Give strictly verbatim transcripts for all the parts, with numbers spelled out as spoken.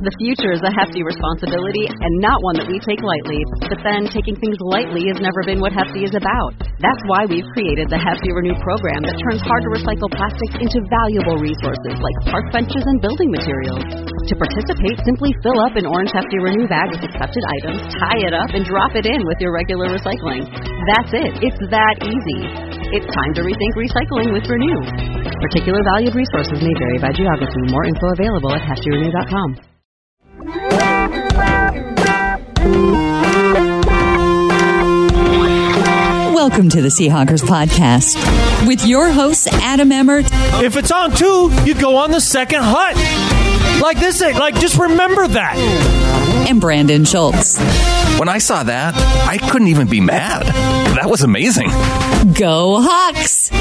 The future is a hefty responsibility and not one that we take lightly. But then, taking things lightly has never been what Hefty is about. That's why we've created the Hefty Renew program that turns hard-to-recycle plastics into valuable resources like park benches and building materials. To participate, simply fill up an orange Hefty Renew bag with accepted items, tie it up, and drop it in with your regular recycling. That's it. It's that easy. It's time to rethink recycling with Renew. Particular valued resources may vary by geography. More info available at hefty renew dot com. Welcome to the Seahawkers podcast with your hosts, Adam Emmert. If it's on two, you go on the second hut. Like this, like just remember that. And Brandon Schultz. When I saw that, I couldn't even be mad. That was amazing. Go Hawks!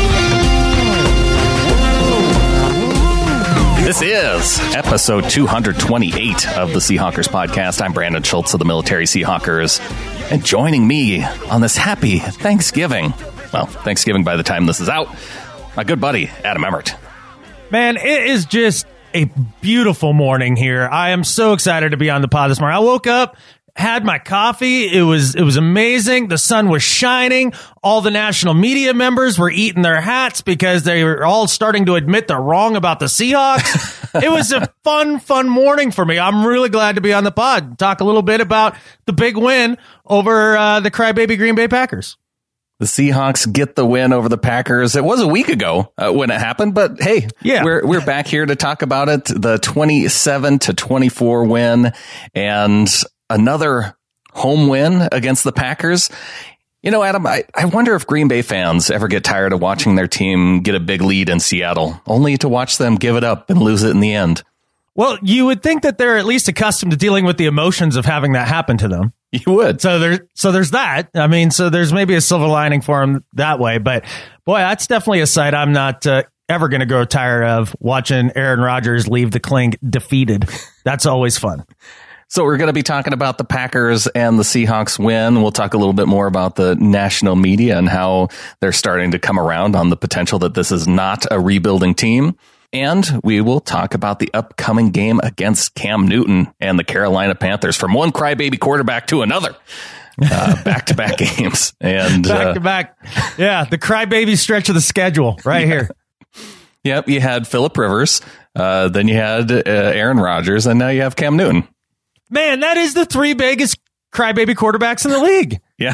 This is episode two twenty-eight of the Seahawkers podcast. I'm Brandon Schultz of the Military Seahawkers. And joining me on this happy Thanksgiving, well, Thanksgiving by the time this is out, my good buddy, Adam Emmert. Man, it is just a beautiful morning here. I am so excited to be on the pod this morning. I woke up, had my coffee. It was it was amazing. The sun was shining. All the national media members were eating their hats because they were all starting to admit they're wrong about the Seahawks. It was a fun, fun morning for me. I'm really glad to be on the pod. Talk a little bit about the big win over uh, the crybaby Green Bay Packers. The Seahawks get the win over the Packers. It was a week ago uh, when it happened, but hey, yeah. we're we're back here to talk about it. The twenty-seven to twenty-four win and another home win against the Packers. You know, Adam, I, I wonder if Green Bay fans ever get tired of watching their team get a big lead in Seattle, only to watch them give it up and lose it in the end. Well, you would think that they're at least accustomed to dealing with the emotions of having that happen to them. You would. So there's so there's that. I mean, so there's maybe a silver lining for them that way. But boy, that's definitely a sight I'm not uh, ever going to grow tired of, watching Aaron Rodgers leave the clink defeated. That's always fun. So we're going to be talking about the Packers and the Seahawks win. We'll talk a little bit more about the national media and how they're starting to come around on the potential that this is not a rebuilding team. And we will talk about the upcoming game against Cam Newton and the Carolina Panthers, from one crybaby quarterback to another. Uh, back-to-back games. And back-to-back. Uh, yeah, the crybaby stretch of the schedule right yeah. here. Yep, you had Phillip Rivers, uh, then you had uh, Aaron Rodgers, and now you have Cam Newton. Man, that is the three biggest crybaby quarterbacks in the league. Yeah.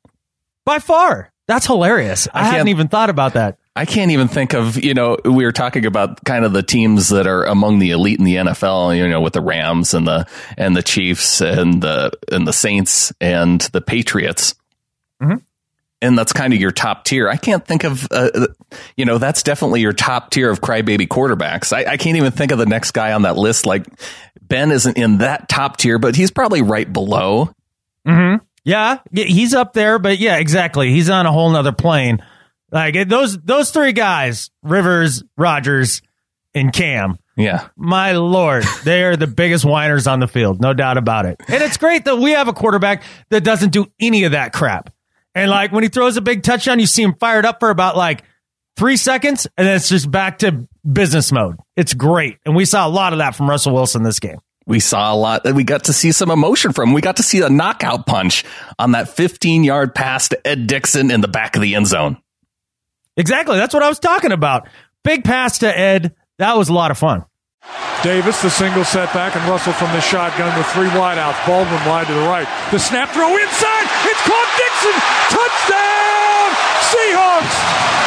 By far. That's hilarious. I, I hadn't even thought about that. I can't even think of, you know, we were talking about kind of the teams that are among the elite in the N F L, you know, with the Rams and the and the Chiefs and the and the Saints and the Patriots. Mm-hmm. And that's kind of your top tier. I can't think of, uh, you know, that's definitely your top tier of crybaby quarterbacks. I, I can't even think of the next guy on that list. Like, Ben isn't in that top tier, but he's probably right below. Mm-hmm. Yeah, he's up there, but yeah, exactly. He's on a whole nother plane. Like those those three guys, Rivers, Rodgers, and Cam. Yeah. My Lord, they are the biggest whiners on the field, no doubt about it. And it's great that we have a quarterback that doesn't do any of that crap. And like when he throws a big touchdown, you see him fired up for about like three seconds, and then it's just back to business mode. It's great. And we saw a lot of that from Russell Wilson this game. We saw a lot. We got to see some emotion from him. We got to see a knockout punch on that fifteen-yard pass to Ed Dixon in the back of the end zone. Exactly. That's what I was talking about. Big pass to Ed. That was a lot of fun. Davis, the single setback, and Russell from the shotgun with three wideouts. Baldwin wide to the right. The snap throw inside. It's caught. Dixon. Touchdown, Seahawks.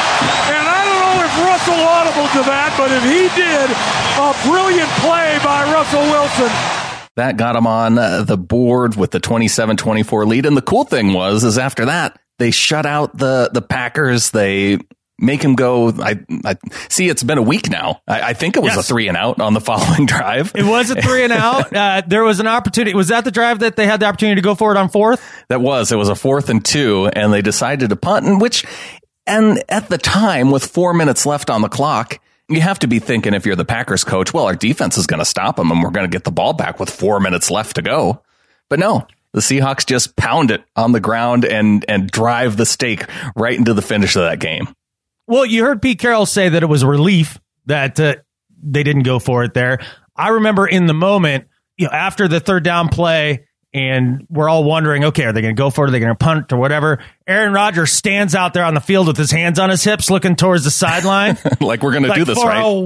And I don't know if Russell audible to that, but if he did, a brilliant play by Russell Wilson. That got him on uh, the board with the twenty-seven twenty-four lead. And the cool thing was, is after that, they shut out the, the Packers. They make him go. I, I see. It's been a week now. I, I think it was yes. a three and out on the following drive. It was a three and out. Uh, there was an opportunity. Was that the drive that they had the opportunity to go for it on fourth? That was. It was a fourth and two, and they decided to punt. And which, and at the time, with four minutes left on the clock, you have to be thinking, if you're the Packers coach, well, our defense is going to stop them, and we're going to get the ball back with four minutes left to go. But no. The Seahawks just pound it on the ground and and drive the stake right into the finish of that game. Well, you heard Pete Carroll say that it was a relief that uh, they didn't go for it there. I remember in the moment, you know, after the third down play, and we're all wondering, okay, are they going to go for it? Are they going to punt or whatever? Aaron Rodgers stands out there on the field with his hands on his hips, looking towards the sideline. Like we're going to like do this, for right? For a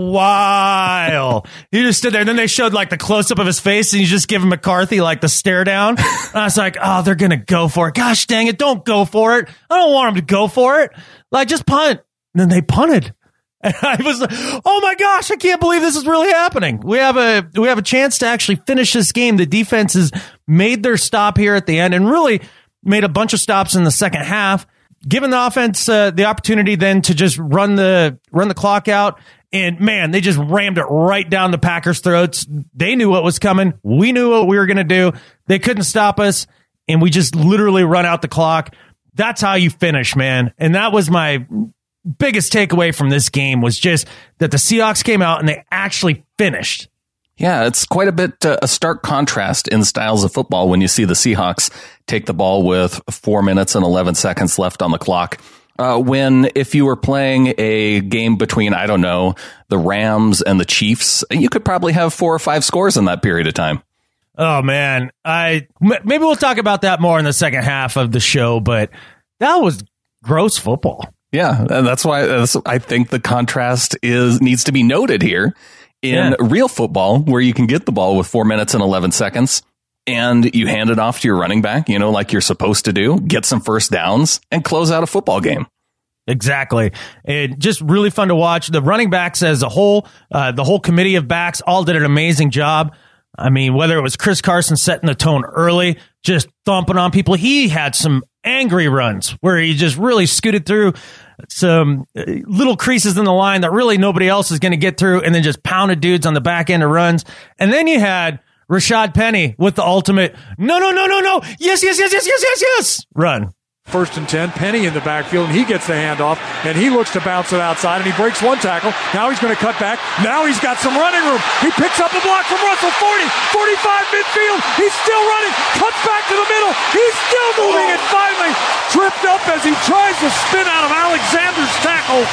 while. He just stood there. And then they showed like the close-up of his face, and he's just giving McCarthy like the stare down. And I was like, oh, they're going to go for it. Gosh dang it, don't go for it. I don't want them to go for it. Like, just punt. And then they punted. And I was like, oh my gosh, I can't believe this is really happening. We have a we have a chance to actually finish this game. The defense has made their stop here at the end and really made a bunch of stops in the second half, giving the offense uh, the opportunity then to just run the run the clock out. And man, they just rammed it right down the Packers' throats. They knew what was coming. We knew what we were going to do. They couldn't stop us, and we just literally run out the clock. That's how you finish, man. And that was my biggest takeaway from this game, was just that the Seahawks came out and they actually finished. Yeah, it's quite a bit uh, a stark contrast in styles of football when you see the Seahawks take the ball with four minutes and eleven seconds left on the clock. Uh, when if you were playing a game between, I don't know, the Rams and the Chiefs, you could probably have four or five scores in that period of time. Oh, man. I maybe we'll talk about that more in the second half of the show, but that was gross football. Yeah, and that's why that's, I think the contrast is needs to be noted here in yeah. real football, where you can get the ball with four minutes and eleven seconds and you hand it off to your running back, you know, like you're supposed to do, get some first downs and close out a football game. Exactly. It just really fun to watch. The running backs as a whole, uh, the whole committee of backs all did an amazing job. I mean, whether it was Chris Carson setting the tone early, just thumping on people, he had some angry runs where he just really scooted through some little creases in the line that really nobody else is going to get through, and then just pounded dudes on the back end of runs. And then you had Rashad Penny with the ultimate, no, no, no, no, no, yes, yes, yes, yes, yes, yes, yes, run. First and ten, Penny in the backfield, and he gets the handoff, and he looks to bounce it outside, and he breaks one tackle. Now he's going to cut back. Now he's got some running room. He picks up the block from Russell, forty, forty-five midfield. He's still running, cuts back to the middle. He's still moving, and finally tripped up as he tries to spin out of Alexander's tackle.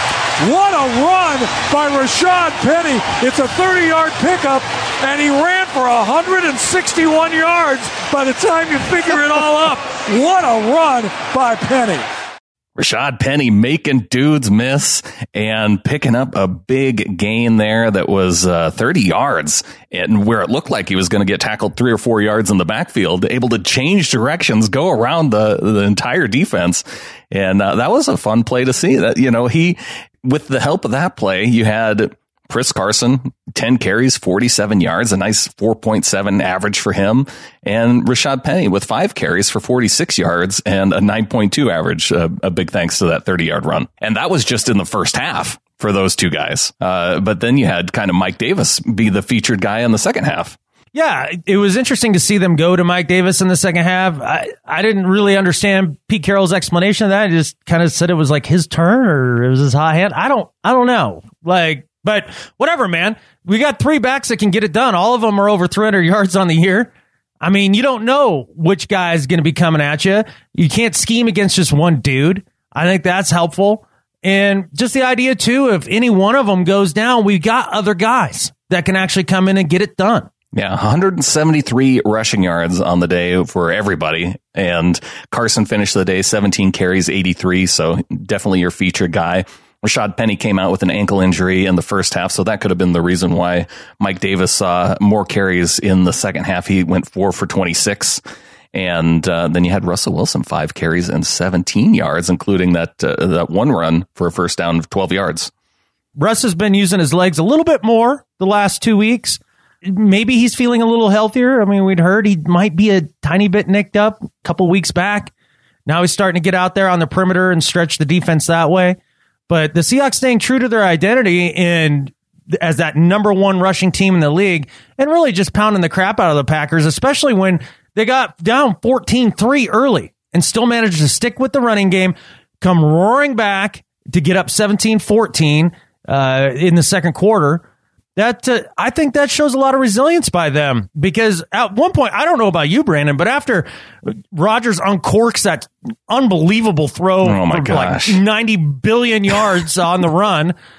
What a run by Rashad Penny. It's a thirty-yard pickup, and he ran for one hundred sixty-one yards by the time you figure it all up. What a run by Penny. Rashad Penny making dudes miss and picking up a big gain there that was uh, thirty yards, and where it looked like he was going to get tackled three or four yards in the backfield, able to change directions, go around the, the entire defense. And uh, that was a fun play to see. That, you know, he, with the help of that play, you had Chris Carson, ten carries, forty-seven yards, a nice four point seven average for him. And Rashad Penny with five carries for forty-six yards and a nine point two average. Uh, a big thanks to that thirty-yard run. And that was just in the first half for those two guys. Uh, but then you had kind of Mike Davis be the featured guy in the second half. Yeah, it was interesting to see them go to Mike Davis in the second half. I, I didn't really understand Pete Carroll's explanation of that. He just kind of said it was like his turn, or it was his hot hand. I don't, I don't know. Like, but whatever, man. We got three backs that can get it done. All of them are over three hundred yards on the year. I mean, you don't know which guy is going to be coming at you. You can't scheme against just one dude. I think that's helpful. And just the idea, too, if any one of them goes down, we got other guys that can actually come in and get it done. Yeah, one hundred seventy-three rushing yards on the day for everybody. And Carson finished the day seventeen carries, eighty-three. So definitely your featured guy. Rashad Penny came out with an ankle injury in the first half, so that could have been the reason why Mike Davis saw more carries in the second half. He went four for twenty-six. And uh, then you had Russell Wilson, five carries and seventeen yards, including that uh, that one run for a first down of twelve yards. Russ has been using his legs a little bit more the last two weeks. Maybe he's feeling a little healthier. I mean, we'd heard he might be a tiny bit nicked up a couple weeks back. Now he's starting to get out there on the perimeter and stretch the defense that way. But the Seahawks staying true to their identity and as that number one rushing team in the league, and really just pounding the crap out of the Packers, especially when they got down fourteen three early and still managed to stick with the running game, come roaring back to get up seventeen fourteen uh, in the second quarter. That uh, I think that shows a lot of resilience by them, because at one point, I don't know about you, Brandon, but after Rodgers uncorks that unbelievable throw oh my for gosh. like ninety billion yards on the run,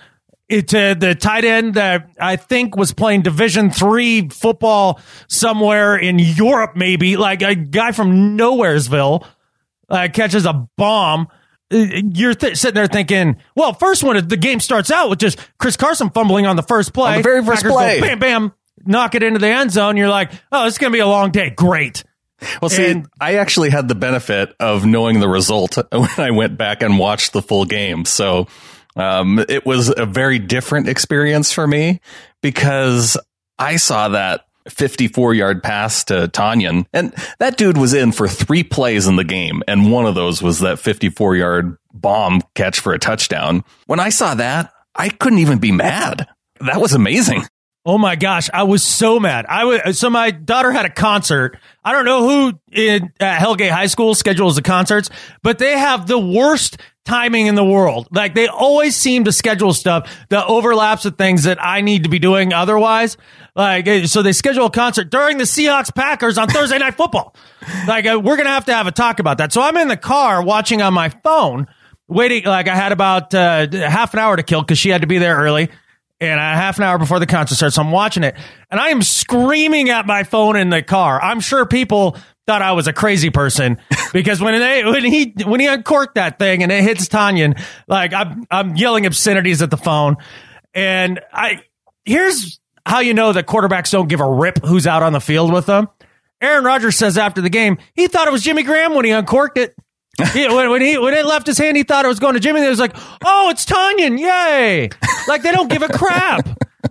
it uh, the tight end that I think was playing Division three football somewhere in Europe, maybe, like a guy from Nowheresville uh, catches a bomb. You're th- sitting there thinking, well, first when the game starts out with just Chris Carson fumbling on the first play, on the very first Packers play, go, bam, bam, knock it into the end zone. You're like, oh, it's going to be a long day. Great. Well, see, and, I actually had the benefit of knowing the result when I went back and watched the full game. So um, it was a very different experience for me because I saw that fifty-four yard pass to Tonyan, and that dude was in for three plays in the game, and one of those was that fifty-four yard bomb catch for a touchdown. When I saw that, I couldn't even be mad. That was amazing. Oh my gosh, I was so mad. I was so my daughter had a concert. I don't know who in at Hellgate High School schedules the concerts, but they have the worst timing in the world. Like, they always seem to schedule stuff that overlaps with things that I need to be doing otherwise. Like, so they schedule a concert during the Seahawks Packers on Thursday Night Football. Like, we're going to have to have a talk about that. So I'm in the car watching on my phone, waiting. Like, I had about uh, half an hour to kill because she had to be there early. And a half an hour before the concert starts, so I'm watching it. And I am screaming at my phone in the car. I'm sure people thought I was a crazy person because when they when he when he uncorked that thing and it hits Tonyan, like I'm I'm yelling obscenities at the phone. And I here's how you know that quarterbacks don't give a rip who's out on the field with them. Aaron Rodgers says after the game, he thought it was Jimmy Graham when he uncorked it. He, when, when he when it left his hand, he thought it was going to Jimmy. He was like, "Oh, it's Tonyan! Yay!" Like, they don't give a crap.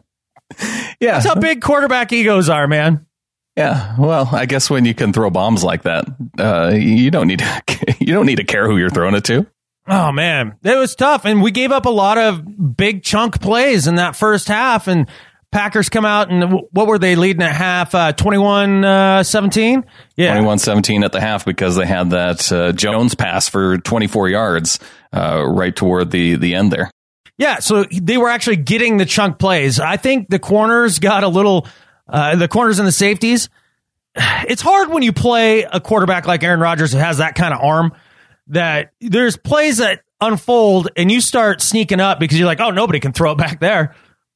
Yeah, that's how big quarterback egos are, man. Yeah, well, I guess when you can throw bombs like that, uh, you don't need to, you don't need to care who you're throwing it to. Oh man, it was tough, and we gave up a lot of big chunk plays in that first half, and Packers come out, and what were they leading at half? Uh, twenty-one seventeen? Yeah. twenty-one seventeen at the half because they had that uh, Jones pass for twenty-four yards uh, right toward the, the end there. Yeah, so they were actually getting the chunk plays. I think the corners got a little, uh, the corners and the safeties. It's hard when you play a quarterback like Aaron Rodgers who has that kind of arm, that there's plays that unfold and you start sneaking up because you're like, oh, nobody can throw it back there.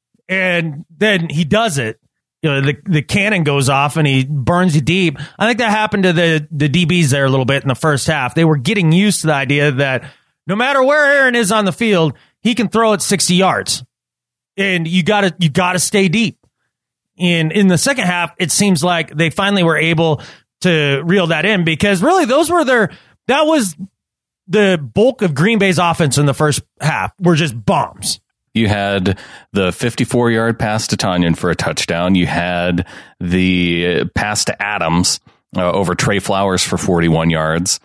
And then he does it. You know, the, the cannon goes off and he burns you deep. I think that happened to the, the D Bs there a little bit in the first half. They were getting used to the idea that no matter where Aaron is on the field, he can throw it sixty yards. And you gotta you gotta stay deep. And in the second half, it seems like they finally were able to reel that in because really those were their that was the bulk of Green Bay's offense in the first half were just bombs. You had the fifty-four yard pass to Tonyan for a touchdown. You had the pass to Adams uh, over Trey Flowers for forty-one yards.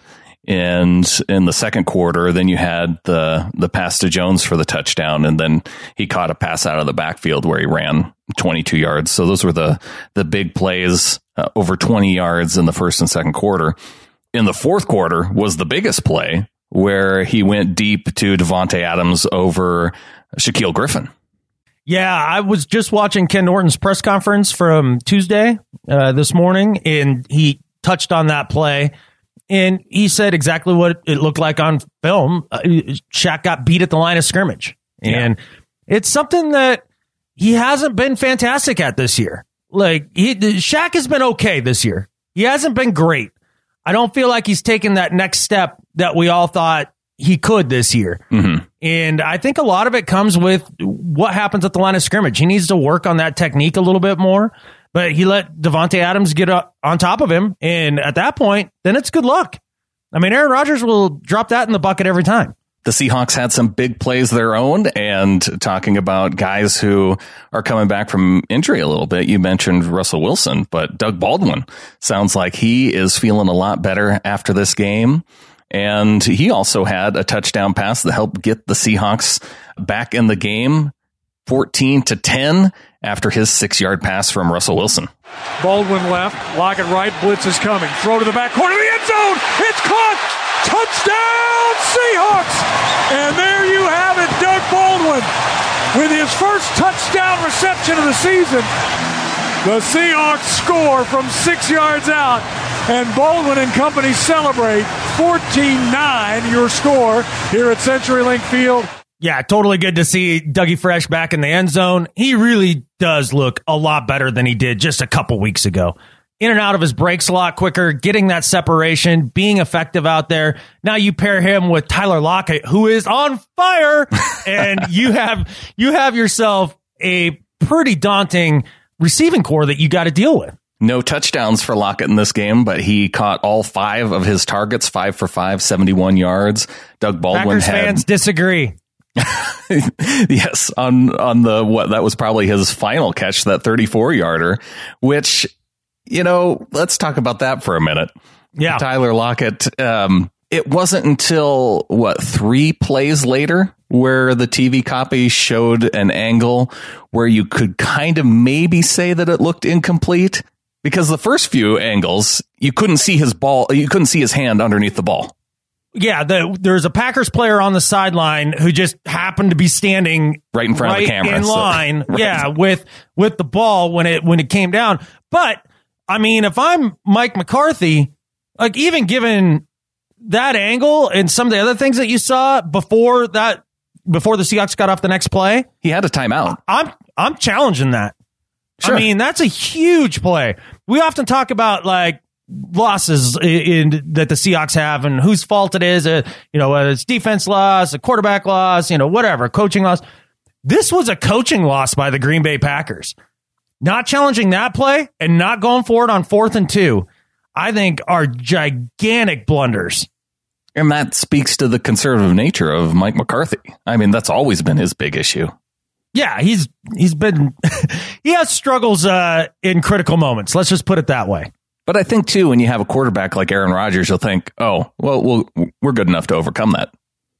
And in the second quarter, then you had the, the pass to Jones for the touchdown. And then he caught a pass out of the backfield where he ran twenty-two yards. So those were the, the big plays, uh, over twenty yards in the first and second quarter. In the fourth quarter was the biggest play where he went deep to Devontae Adams over Shaquille Griffin. Yeah, I was just watching Ken Norton's press conference from Tuesday uh, this morning, and he touched on that play, and he said exactly what it looked like on film. Uh, Shaq got beat at the line of scrimmage, and yeah. It's something that he hasn't been fantastic at this year. Like, he, Shaq has been okay this year. He hasn't been great. I don't feel like he's taken that next step that we all thought he could this year. Mm-hmm. And I think a lot of it comes with what happens at the line of scrimmage. He needs to work on that technique a little bit more, but he let Devontae Adams get up on top of him. And at that point, then it's good luck. I mean, Aaron Rodgers will drop that in the bucket every time. The Seahawks had some big plays of their own, and talking about guys who are coming back from injury a little bit. You mentioned Russell Wilson, but Doug Baldwin sounds like he is feeling a lot better after this game. And he also had a touchdown pass that helped get the Seahawks back in the game, fourteen to ten, after his six-yard pass from Russell Wilson. Baldwin left, Lockett right, blitz is coming. Throw to the back corner of the end zone. It's caught. Touchdown, Seahawks. And there you have it, Doug Baldwin, with his first touchdown reception of the season. The Seahawks score from six yards out, and Baldwin and company celebrate. Fourteen nine, your score here at CenturyLink Field. Yeah, totally good to see Dougie Fresh back in the end zone. He really does look a lot better than he did just a couple weeks ago. In and out of his breaks a lot quicker, getting that separation, being effective out there. Now you pair him with Tyler Lockett, who is on fire, and you have you have yourself a pretty daunting receiving core that you got to deal with. No touchdowns for Lockett in this game, but he caught all five of his targets, five for five, seventy-one yards. Doug Baldwin Packers had fans disagree. Yes, on on the what that was probably his final catch, that thirty-four yarder, which, you know, let's talk about that for a minute. Yeah, Tyler Lockett. Um, it wasn't until what three plays later where the T V copy showed an angle where you could kind of maybe say that it looked incomplete, because the first few angles you couldn't see his ball, you couldn't see his hand underneath the ball. Yeah, the, there's a Packers player on the sideline who just happened to be standing right in front right of the camera, in so, line. right. Yeah, with with the ball when it when it came down. But I mean, if I'm Mike McCarthy, like even given that angle and some of the other things that you saw before that, before the Seahawks got off the next play, he had a timeout. I'm I'm challenging that. Sure. I mean, that's a huge play. We often talk about like losses in, in that the Seahawks have and whose fault it is. Uh, you know, whether it's defense loss, a quarterback loss, you know, whatever, coaching loss. This was a coaching loss by the Green Bay Packers. Not challenging that play and not going for it on fourth and two, I think, are gigantic blunders. And that speaks to the conservative nature of Mike McCarthy. I mean, that's always been his big issue. Yeah, he's he's been he has struggles uh, in critical moments. Let's just put it that way. But I think, too, when you have a quarterback like Aaron Rodgers, you'll think, oh, well, we'll we're good enough to overcome that.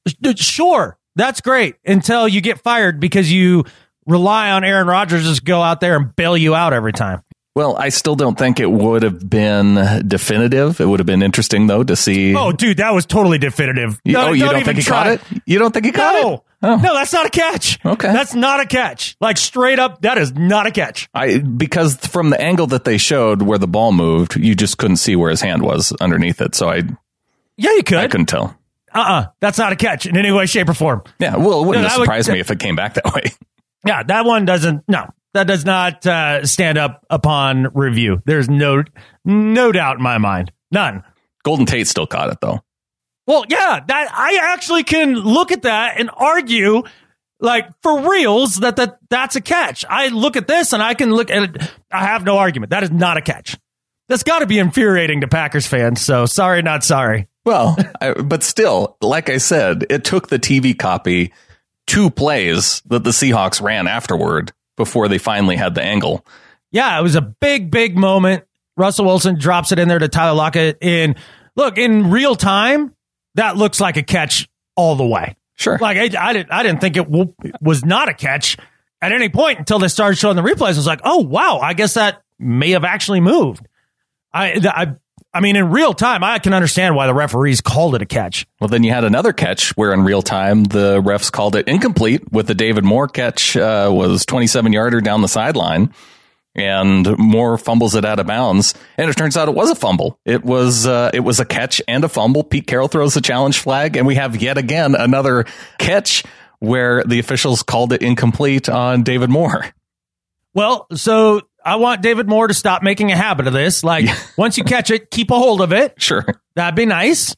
Sure, that's great until you get fired because you rely on Aaron Rodgers to just go out there and bail you out every time. Well, I still don't think it would have been definitive. It would have been interesting, though, to see. Oh, dude, that was totally definitive. You, no, oh, you don't, don't think he try. caught it? You don't think he caught no. it? Oh. No, that's not a catch. Okay. That's not a catch. Like straight up, that is not a catch. I because from the angle that they showed where the ball moved, you just couldn't see where his hand was underneath it. So I Yeah, you could. I couldn't tell. Uh-uh. That's not a catch in any way, shape, or form. Yeah, well, it wouldn't No, have would- surprised me if it came back that way. Yeah, that one doesn't. No, that does not uh, stand up upon review. There's no no doubt in my mind. None. Golden Tate still caught it, though. Well, yeah, that I actually can look at that and argue, like for reals, that, that that's a catch. I look at this and I can look at it. I have no argument. That is not a catch. That's got to be infuriating to Packers fans. So sorry, not sorry. Well, I, but still, like I said, it took the T V copy two plays that the Seahawks ran afterward before they finally had the angle. Yeah, it was a big, big moment. Russell Wilson drops it in there to Tyler Lockett. And look, in real time, that looks like a catch all the way. Sure. Like I, I didn't, I didn't think it w- was not a catch at any point until they started showing the replays. I was like, oh wow, I guess that may have actually moved. I, I, I mean, in real time, I can understand why the referees called it a catch. Well, then you had another catch where in real time the refs called it incomplete, with the David Moore catch uh, was twenty-seven yarder down the sideline. And Moore fumbles it out of bounds, and it turns out it was a fumble. It was uh, it was a catch and a fumble. Pete Carroll throws the challenge flag, and we have yet again another catch where the officials called it incomplete on David Moore. Well, so I want David Moore to stop making a habit of this. Like, once you catch it, keep a hold of it. Sure. That'd be nice.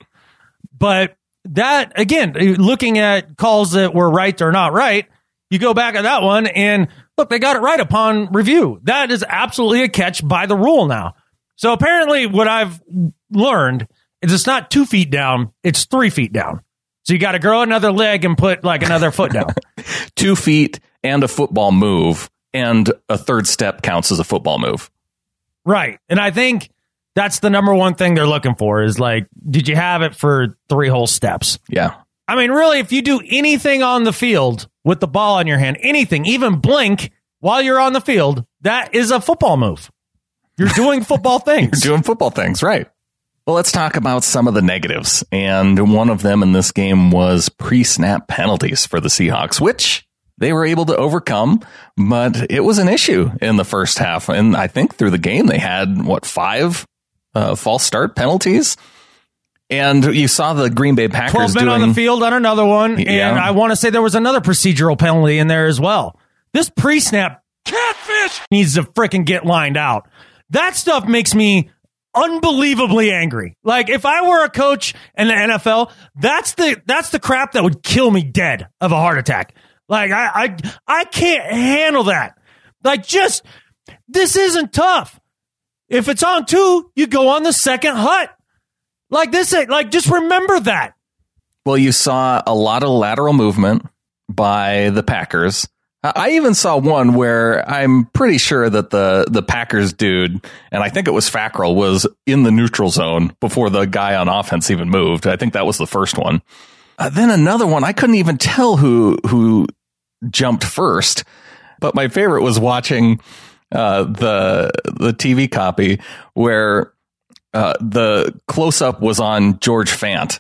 But that, again, looking at calls that were right or not right, you go back at that one and look, they got it right upon review. That is absolutely a catch by the rule now. So apparently what I've learned is it's not two feet down, it's three feet down. So you got to grow another leg and put like another foot down. Two feet and a football move, and a third step counts as a football move. Right. And I think that's the number one thing they're looking for is like, did you have it for three whole steps? Yeah. I mean, really, if you do anything on the field with the ball in your hand, anything, even blink while you're on the field, that is a football move. You're doing football things. You're doing football things, right. Well, let's talk about some of the negatives. And one of them in this game was pre-snap penalties for the Seahawks, which they were able to overcome, but it was an issue in the first half. And I think through the game, they had, what, five uh, false start penalties? And you saw the Green Bay Packers twelve men doing, on the field on another one. Yeah. And I want to say there was another procedural penalty in there as well. This pre-snap Catfish! needs to freaking get lined out. That stuff makes me unbelievably angry. Like, if I were a coach in the N F L, that's the that's the crap that would kill me dead of a heart attack. Like, I I, I can't handle that. Like, just, this isn't tough. If it's on two, you go on the second hut. Like, this, like, just remember that. Well, you saw a lot of lateral movement by the Packers. I even saw one where I'm pretty sure that the, the Packers dude, and I think it was Fackrell, was in the neutral zone before the guy on offense even moved. I think that was the first one. Uh, then another one, I couldn't even tell who who jumped first. But my favorite was watching uh, the the T V copy where uh, the close up was on George Fant,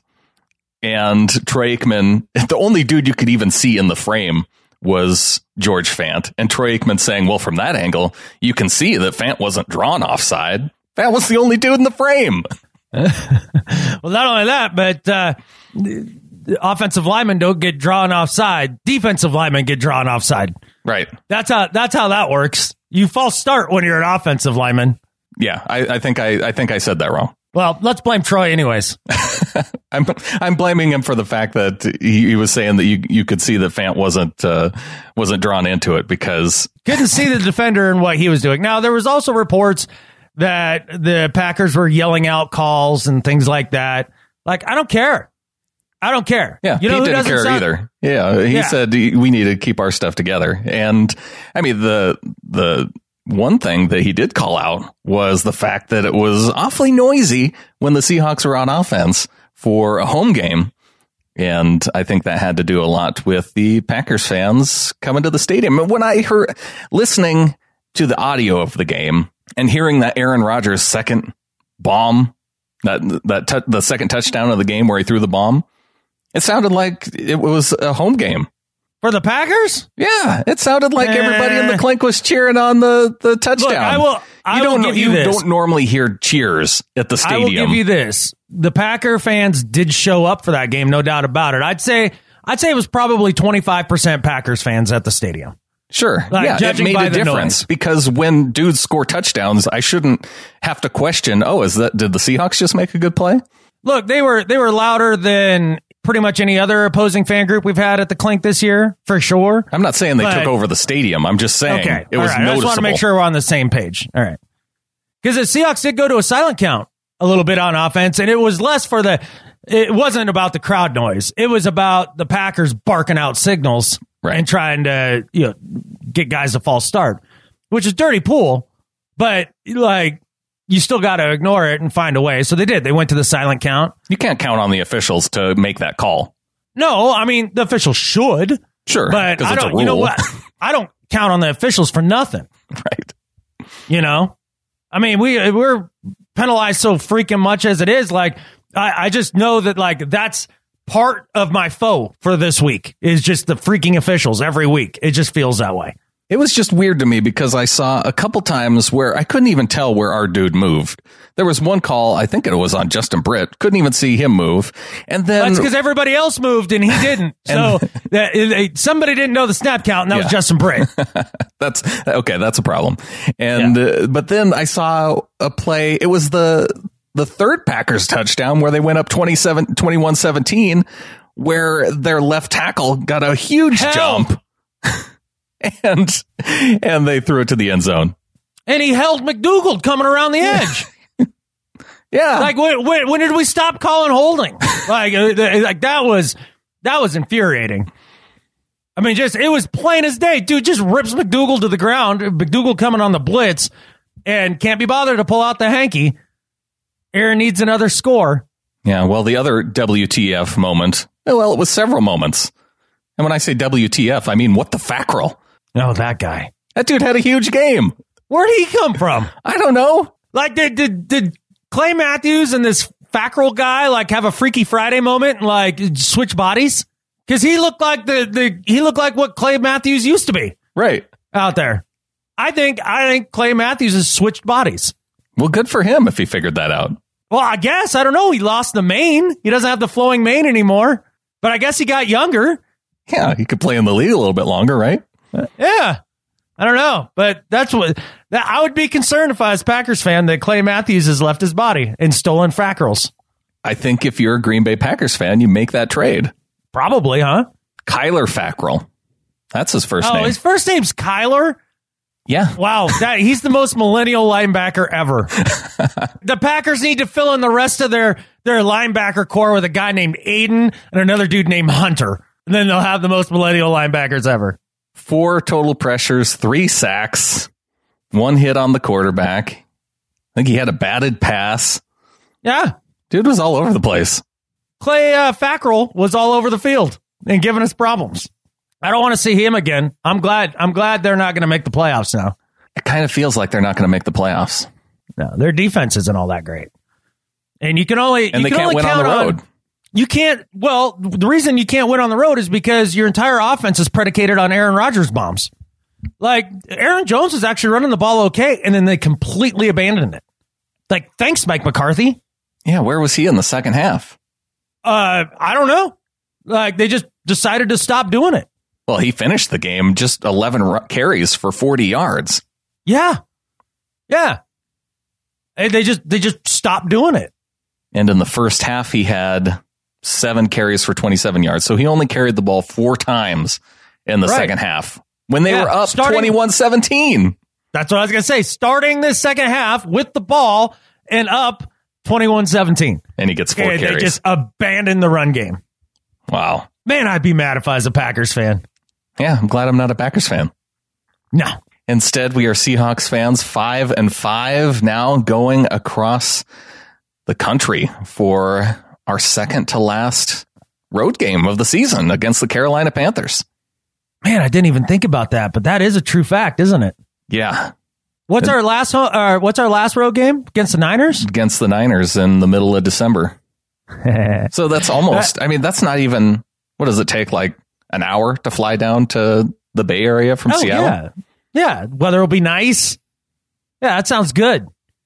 and Troy Aikman, the only dude you could even see in the frame was George Fant, and Troy Aikman saying, well, from that angle, you can see that Fant wasn't drawn offside. Fant was the only dude in the frame. Well, not only that, but uh, the offensive linemen don't get drawn offside. Defensive linemen get drawn offside. Right. That's how that's how that works. You false start when you're an offensive lineman. Yeah, I, I think I, I think I said that wrong. Well, let's blame Troy anyways. I'm I'm blaming him for the fact that he, he was saying that you you could see that Fant wasn't uh, wasn't drawn into it because couldn't see the defender and what he was doing. Now, there was also reports that the Packers were yelling out calls and things like that. Like, I don't care. I don't care. Yeah, you know, he who didn't doesn't care sound- either. Yeah, he Yeah. said we need to keep our stuff together. And I mean, the the one thing that he did call out was the fact that it was awfully noisy when the Seahawks were on offense for a home game. And I think that had to do a lot with the Packers fans coming to the stadium. And when I heard listening to the audio of the game and hearing that Aaron Rodgers' second bomb, that that t- the second touchdown of the game where he threw the bomb, it sounded like it was a home game. For the Packers? Yeah, it sounded like Eh. everybody in the clink was cheering on the, the touchdown. Look, I will- I you will don't give you you this. don't normally hear cheers at the I will stadium. give you this. The Packer fans did show up for that game, no doubt about it. I'd say I'd say it was probably twenty-five percent Packers fans at the stadium. Sure. Like, yeah, it judging made by a the difference noise. because when dudes score touchdowns, I shouldn't have to question, oh, is that did the Seahawks just make a good play? Look, they were they were louder than pretty much any other opposing fan group we've had at the Clink this year, for sure. I'm not saying they But- took over the stadium. I'm just saying Okay, it all was right. I just noticeable. want to make sure we're on the same page. All right, because the Seahawks did go to a silent count a little bit on offense, and it was less for the. It wasn't about the crowd noise. It was about the Packers barking out signals Right. and trying to you know get guys a false start, which is dirty pool. But like, you still got to ignore it and find a way. So they did. They went to the silent count. You can't count on the officials to make that call. No, I mean the officials should. Sure, But 'cause I it's a don't. You know rule. what? I don't count on the officials for nothing. Right. You know, I mean, we we're penalized so freaking much as it is. Like, I, I just know that like that's part of my foe for this week is just the freaking officials every week. It just feels that way. It was just weird to me because I saw a couple times where I couldn't even tell where our dude moved. There was one call, I think it was on Justin Britt, couldn't even see him move. And then That's because everybody else moved and he didn't. So that it, somebody didn't know the snap count, and that Yeah. was Justin Britt. that's okay, that's a problem. And uh, but then I saw a play, it was the the third Packers touchdown where they went up twenty-seven, twenty-one seventeen, where their left tackle got a huge Help. jump. and and they threw it to the end zone. And he held McDougal coming around the edge. Yeah. Like when, when, when did we stop calling holding? Like, uh, th- like that was that was infuriating. I mean, just it was plain as day, dude. Just rips McDougal to the ground. McDougal coming on the blitz and can't be bothered to pull out the hanky. Aaron needs another score. Yeah, well, the other W T F moment, well, it was several moments. And when I say W T F, I mean, what the fackrel? Oh, that guy. That dude had a huge game. Where'd he come from? I don't know. Like, did did, did Clay Matthews and this Fackrell guy like have a Freaky Friday moment and like switch bodies? Because he looked like the the he looked like what Clay Matthews used to be Right. out there. I think I think Clay Matthews has switched bodies. Well, good for him if he figured that out. Well, I guess. I don't know. He lost the mane. He doesn't have the flowing mane anymore. But I guess he got younger. Yeah, he could play in the league a little bit longer, right? Uh, yeah. I don't know. But that's what that, I would be concerned if I was a Packers fan that Clay Matthews has left his body in stolen Fackrells. I think if you're a Green Bay Packers fan, you make that trade. Probably, huh? Kyler Fackrell. That's his first oh, name. His first name's Kyler? Yeah. Wow, that he's the most millennial linebacker ever. The Packers need to fill in the rest of their, their linebacker core with a guy named Aiden and another dude named Hunter. And then they'll have the most millennial linebackers ever. Four total pressures, three sacks, one hit on the quarterback. I think he had a batted pass. Yeah. Dude was all over the place. Clay uh, Fackrell was all over the field and giving us problems. I don't want to see him again. I'm glad. I'm glad they're not going to make the playoffs now. It kind of feels like they're not going to make the playoffs. No, their defense isn't all that great, and you can only and you they can can't only win on count the road. On, you can't. Well, the reason you can't win on the road is because your entire offense is predicated on Aaron Rodgers bombs. Like Aaron Jones is actually running the ball okay, and then they completely abandoned it. Like, thanks, Mike McCarthy. Yeah, where was he in the second half? Uh, I don't know. Like, they just decided to stop doing it. Well, he finished the game just eleven r- carries for forty yards. Yeah. Yeah. And they just they just stopped doing it. And in the first half, he had seven carries for twenty-seven yards. So he only carried the ball four times in the Right. second half when they Yeah, were up starting- twenty-one seventeen. That's what I was going to say. Starting this second half with the ball and up twenty-one seventeen. And he gets four And carries. they just abandoned the run game. Wow. Man, I'd be mad if I was a Packers fan. Yeah, I'm glad I'm not a Packers fan. No. Instead, we are Seahawks fans, five and five now, going across the country for our second to last road game of the season against the Carolina Panthers. Man, I didn't even think about that, but that is a true fact, isn't it? Yeah. What's our last ho- uh, what's our last road game against the Niners? Against the Niners in the middle of December. So that's almost, I mean, that's not even, what does it take, like an hour to fly down to the Bay Area from oh, Seattle? Yeah. Yeah. Weather will be nice. Yeah, that sounds good.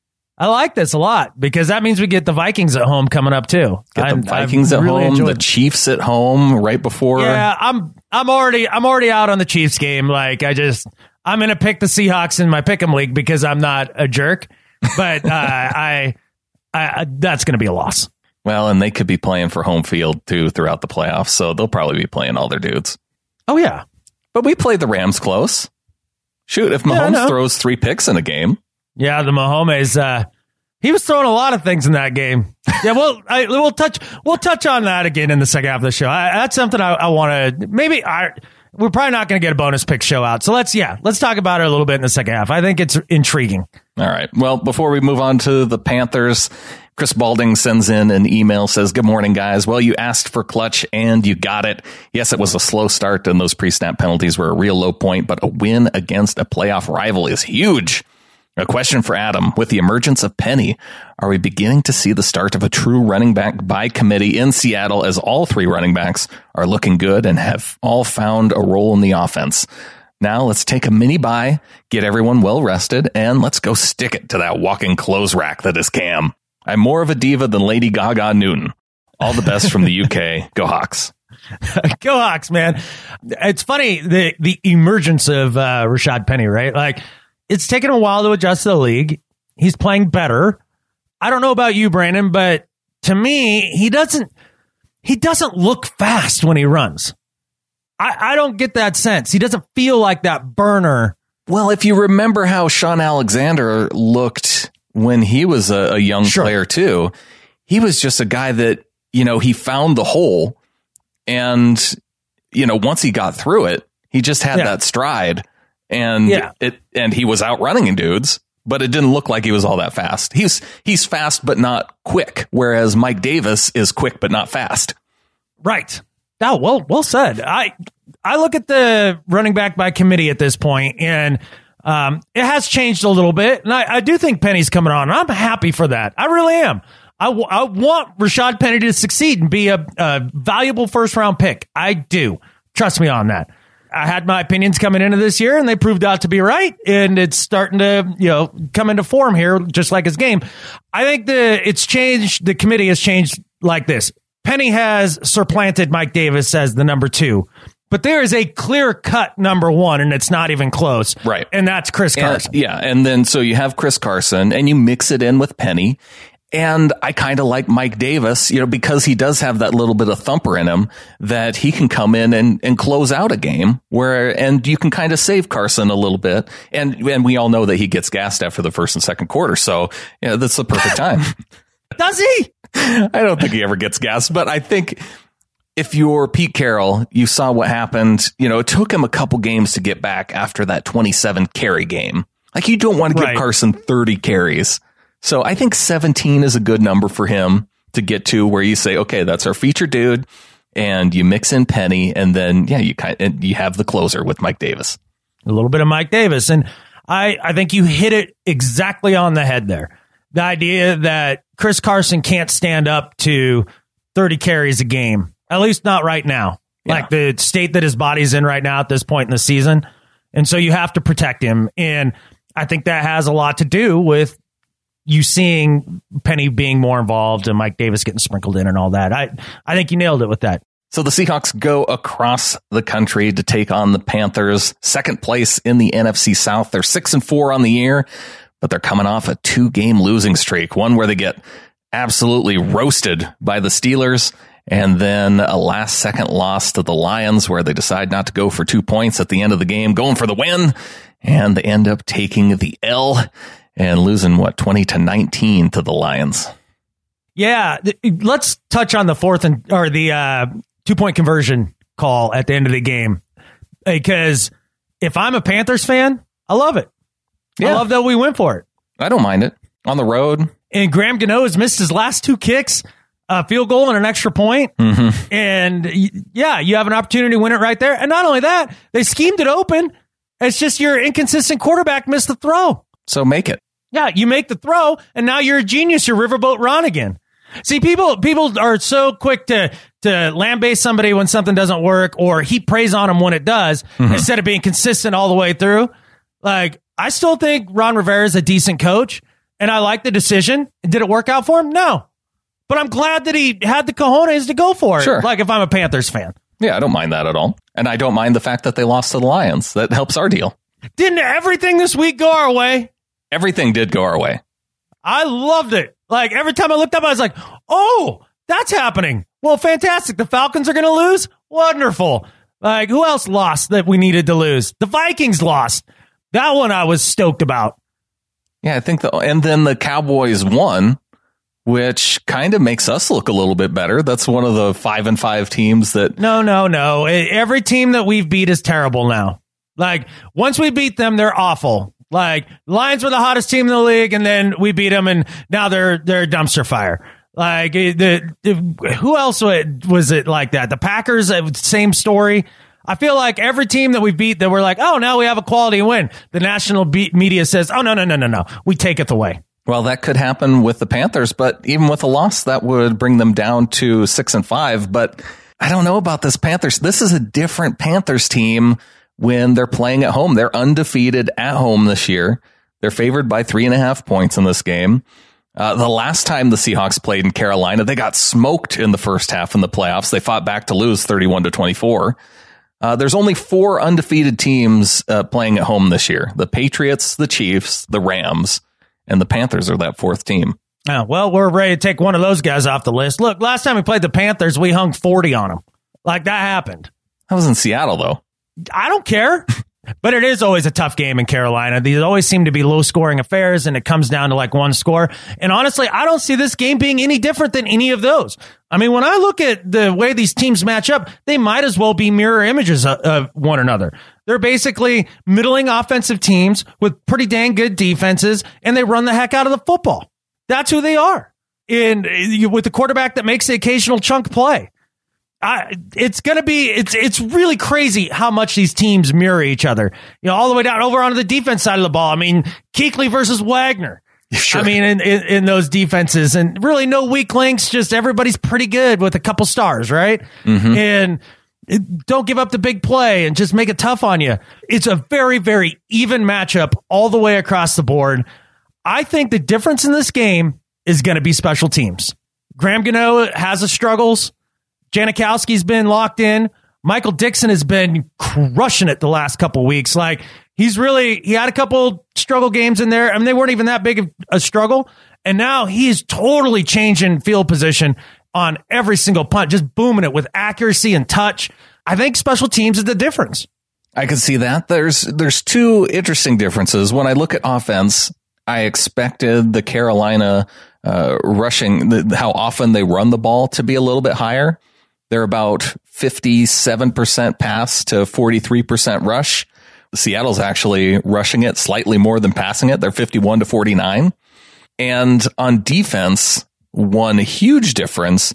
I like this a lot because that means we get the Vikings at home coming up too. Get I'm- the Vikings I've at really home, enjoyed- the Chiefs at home right before. Yeah, I'm I'm already I'm already out on the Chiefs game. Like I just I'm gonna pick the Seahawks in my pick'em league because I'm not a jerk. But uh, I, I I that's gonna be a loss. Well, and they could be playing for home field too throughout the playoffs, so they'll probably be playing all their dudes. Oh yeah, But we played the Rams close. Shoot, if Yeah, I Mahomes know. throws three picks in a game, yeah. The Mahomes, uh, he was throwing a lot of things in that game. Yeah, well, I, we'll touch we'll touch on that again in the second half of the show. I, that's something I, I want to maybe. I, we're probably not going to get a bonus pick show out, so let's yeah, let's talk about it a little bit in the second half. I think it's intriguing. all right. Well, before we move on to the Panthers, Chris Balding sends in an email, says, good morning, guys. Well, you asked for clutch and you got it. Yes, it was a slow start and those pre-snap penalties were a real low point, but a win against a playoff rival is huge. A question for Adam. With the emergence of Penny, are we beginning to see the start of a true running back by committee in Seattle as all three running backs are looking good and have all found a role in the offense? Now let's take a mini bye, get everyone well rested, and let's go stick it to that walking clothes rack that is Cam. I'm more of a diva than Lady Gaga Newton. All the best from the U K. Go Hawks. Go Hawks, man. It's funny, the the emergence of uh, Rashad Penny, right? Like, it's taken a while to adjust to the league. He's playing better. I don't know about you, Brandon, but to me, he doesn't he doesn't look fast when he runs. I, I don't get that sense. He doesn't feel like that burner. Well, if you remember how Sean Alexander looked when he was a, a young Sure. player too, he was just a guy that, you know, he found the hole and, you know, once he got through it, he just had Yeah. that stride and Yeah. it, and he was outrunning dudes, but it didn't look like he was all that fast. He's, he's fast, but not quick. Whereas Mike Davis is quick, but not fast. Right. Oh, well, well said. I I look at the running back by committee at this point, and um, it has changed a little bit. And I, I do think Penny's coming on. And I'm happy for that. I really am. I, w- I want Rashad Penny to succeed and be a, a valuable first round pick. I do. Trust me on that. I had my opinions coming into this year, and they proved out to be right. And it's starting to, you know, come into form here, just like his game. I think the it's changed. The committee has changed like this. Penny has supplanted Mike Davis as the number two, but there is a clear cut number one, and it's not even close. Right. And that's Chris Carson. And, yeah. And then so you have Chris Carson, and you mix it in with Penny. And I kind of like Mike Davis, you know, because he does have that little bit of thumper in him that he can come in and, and close out a game where, and you can kind of save Carson a little bit. And, and we all know that he gets gassed after the first and second quarter. So, you know, that's the perfect time. Does he? I don't think he ever gets gassed, but I think if you're Pete Carroll, you saw what happened. You know, it took him a couple games to get back after that twenty-seven carry game. Like, you don't want to give Right. Carson thirty carries. So I think seventeen is a good number for him to get to where you say, okay, that's our feature dude. And you mix in Penny, and then, yeah, you kind of, you have the closer with Mike Davis. A little bit of Mike Davis. And I, I think you hit it exactly on the head there. The idea that Chris Carson can't stand up to thirty carries a game, at least not right now, Yeah. like the state that his body's in right now at this point in the season. And so you have to protect him. And I think that has a lot to do with you seeing Penny being more involved and Mike Davis getting sprinkled in and all that. I, I think you nailed it with that. So the Seahawks go across the country to take on the Panthers, second place in the N F C South. They're six and four on the year, but they're coming off a two game losing streak, one where they get absolutely roasted by the Steelers, and then a last second loss to the Lions where they decide not to go for two points at the end of the game, going for the win, and they end up taking the L and losing, what, twenty to nineteen to the Lions. Yeah, th- let's touch on the fourth and or the uh, two point conversion call at the end of the game, because if I'm a Panthers fan, I love it. Yeah. I love that we went for it. I don't mind it. On the road. And Graham Gano has missed his last two kicks, a field goal and an extra point. Mm-hmm. And y- yeah, you have an opportunity to win it right there. And not only that, they schemed it open. It's just your inconsistent quarterback missed the throw. So make it. Yeah, you make the throw, and now you're a genius. You're Riverboat Ron again. See, people people are so quick to to lambaste somebody when something doesn't work, or heap praise on them when it does, Mm-hmm. instead of being consistent all the way through. Like, I still think Ron Rivera is a decent coach, and I like the decision. Did it work out for him? No. But I'm glad that he had the cojones to go for it. Sure. Like, if I'm a Panthers fan. Yeah, I don't mind that at all. And I don't mind the fact that they lost to the Lions. That helps our deal. Didn't everything this week go our way? Everything did go our way. I loved it. Like, every time I looked up, I was like, oh, that's happening. Well, fantastic. The Falcons are going to lose? Wonderful. Like, who else lost that we needed to lose? The Vikings lost. That one I was stoked about. Yeah, I think the and then the Cowboys won, which kind of makes us look a little bit better. That's one of the five and five teams that. No, no, no. E- Every team that we've beat is terrible now. Like, once we beat them, they're awful. Like, Lions were the hottest team in the league, and then we beat them, and now they're they're a dumpster fire. Like, the, the who else was it like that? The Packers, same story. I feel like every team that we beat that we're like, oh, now we have a quality win. The national be- media says, oh, no, no, no, no, no. We take it away. Well, that could happen with the Panthers, but even with a loss, that would bring them down to six and five. But I don't know about this Panthers. This is a different Panthers team when they're playing at home. They're undefeated at home this year. They're favored by three and a half points in this game. Uh, the last time the Seahawks played in Carolina, they got smoked in the first half in the playoffs. They fought back to lose thirty-one to twenty-four. Uh, there's only four undefeated teams uh, playing at home this year. The Patriots, the Chiefs, the Rams, and the Panthers are that fourth team. Oh, well, we're ready to take one of those guys off the list. Look, last time we played the Panthers, we hung forty on them. Like, that happened. That was in Seattle, though. I don't care. But it is always a tough game in Carolina. These always seem to be low-scoring affairs, and it comes down to like one score. And honestly, I don't see this game being any different than any of those. I mean, when I look at the way these teams match up, they might as well be mirror images of, of one another. They're basically middling offensive teams with pretty dang good defenses, and they run the heck out of the football. That's who they are. And uh, with the quarterback that makes the occasional chunk play. I, it's going to be, it's it's really crazy how much these teams mirror each other. You know, all the way down over onto the defense side of the ball. I mean, Kuechly versus Wagner. Sure. I mean, in, in, in those defenses, and really no weak links, just everybody's pretty good with a couple stars, right? Mm-hmm. And don't give up the big play and just make it tough on you. It's a very, very even matchup all the way across the board. I think the difference in this game is going to be special teams. Graham Gano has his struggles. Janikowski's been locked in. Michael Dixon has been crushing it the last couple of weeks. Like, he's really, he had a couple struggle games in there. I mean, they weren't even that big of a struggle. And now he's totally changing field position on every single punt, just booming it with accuracy and touch. I think special teams is the difference. I can see that. There's there's two interesting differences. When I look at offense, I expected the Carolina uh, rushing, the, how often they run the ball, to be a little bit higher. They're about fifty-seven percent pass to forty-three percent rush. Seattle's actually rushing it slightly more than passing it. They're fifty-one to forty-nine. And on defense, one huge difference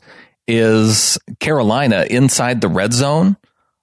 is Carolina inside the red zone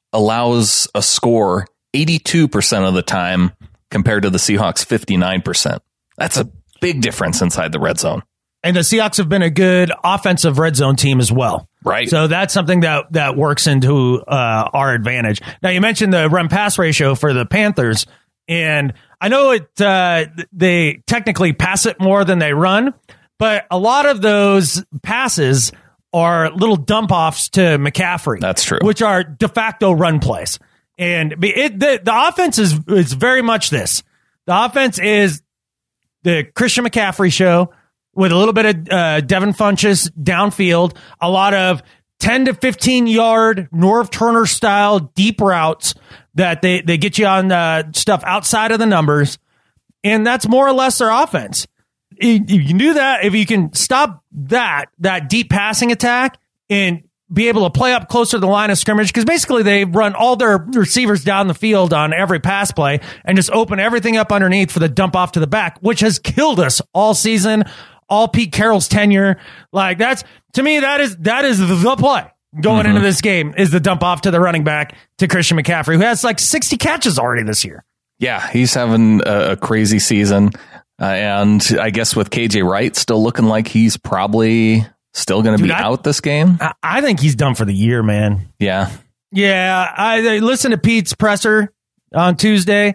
allows a score eighty-two percent of the time compared to the Seahawks fifty-nine percent. That's a big difference inside the red zone. And the Seahawks have been a good offensive red zone team as well. Right. So that's something that, that works into uh, our advantage. Now, you mentioned the run pass ratio for the Panthers, and I know it. Uh, they technically pass it more than they run, but a lot of those passes are little dump offs to McCaffrey. That's true. Which are de facto run plays. And it, the, the offense is, is very much this. The offense is the Christian McCaffrey show with a little bit of uh, Devin Funchess downfield, a lot of ten to fifteen yard Norv Turner style deep routes that they, they get you on uh, stuff outside of the numbers. And that's more or less their offense. If you can do that, if you can stop that, that deep passing attack and be able to play up closer to the line of scrimmage, because basically they run all their receivers down the field on every pass play and just open everything up underneath for the dump off to the back, which has killed us all season, all Pete Carroll's tenure. Like, that's, to me, that is, that is the play going mm-hmm. into this game, is the dump off to the running back to Christian McCaffrey, who has like sixty catches already this year. Yeah, he's having a, a crazy season. Uh, and I guess with K J Wright still looking like he's probably still going to be I, out this game. I, I think he's done for the year, man. Yeah. Yeah. I, I listened to Pete's presser on Tuesday,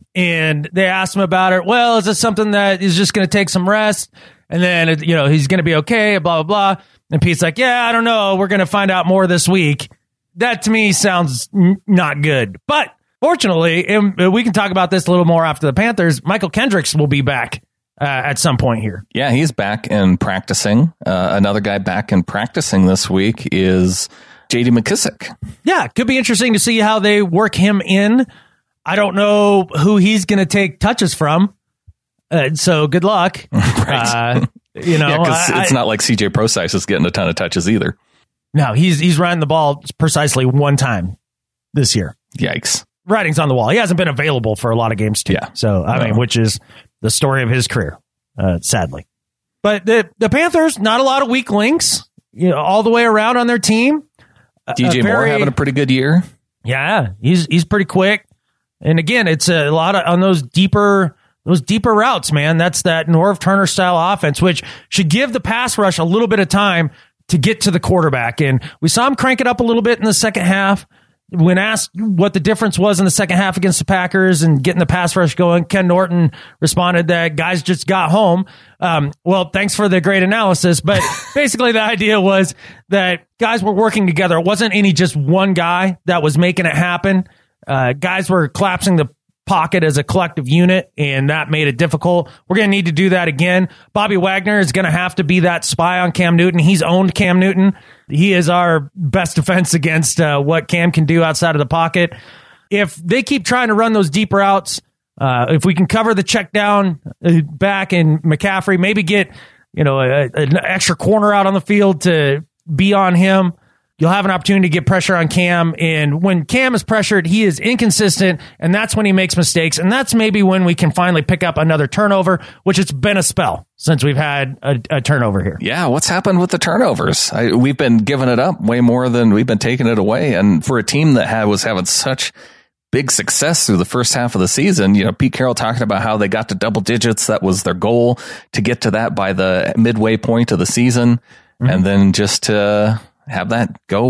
and they asked him about it. Well, is this something that is just going to take some rest? And then, you know, he's going to be okay, blah, blah, blah. And Pete's like, yeah, I don't know. We're going to find out more this week. That to me sounds n- not good. But fortunately, and we can talk about this a little more after the Panthers, Michael Kendricks will be back uh, at some point here. Yeah, he's back and practicing. Uh, another guy back and practicing this week is J D McKissick. Yeah, it could be interesting to see how they work him in. I don't know who he's going to take touches from. Uh, so good luck. Right. Uh, you know, yeah, because it's I, not like C J Prosise is getting a ton of touches either. No, he's he's running the ball precisely one time this year. Yikes. Writing's on the wall. He hasn't been available for a lot of games too. Yeah. So, I no. mean, which is the story of his career, uh, sadly. But the, the Panthers, not a lot of weak links, you know, all the way around on their team. D J very, Moore having a pretty good year. Yeah, he's he's pretty quick. And again, it's a lot of on those deeper those deeper routes, man. That's that Norv Turner style offense, which should give the pass rush a little bit of time to get to the quarterback. And we saw him crank it up a little bit in the second half. When asked what the difference was in the second half against the Packers and getting the pass rush going, Ken Norton responded that guys just got home. Um, well, thanks for the great analysis. But basically the idea was that guys were working together. It wasn't any just one guy that was making it happen. Uh, guys were collapsing the pocket as a collective unit, and that made it difficult. We're going to need to do that again. Bobby Wagner is going to have to be that spy on Cam Newton. He's owned Cam Newton. He is our best defense against uh, what Cam can do outside of the pocket. If they keep trying to run those deep routes, uh, if we can cover the check down uh, back and McCaffrey, maybe get, you know, a, a, an extra corner out on the field to be on him, you'll have an opportunity to get pressure on Cam. And when Cam is pressured, he is inconsistent, and that's when he makes mistakes. And that's maybe when we can finally pick up another turnover, which it's been a spell since we've had a, a turnover here. Yeah, what's happened with the turnovers? I, we've been giving it up way more than we've been taking it away. And for a team that had, was having such big success through the first half of the season, you know, Pete Carroll talking about how they got to double digits. That was their goal, to get to that by the midway point of the season. Mm-hmm. And then just to have that go away.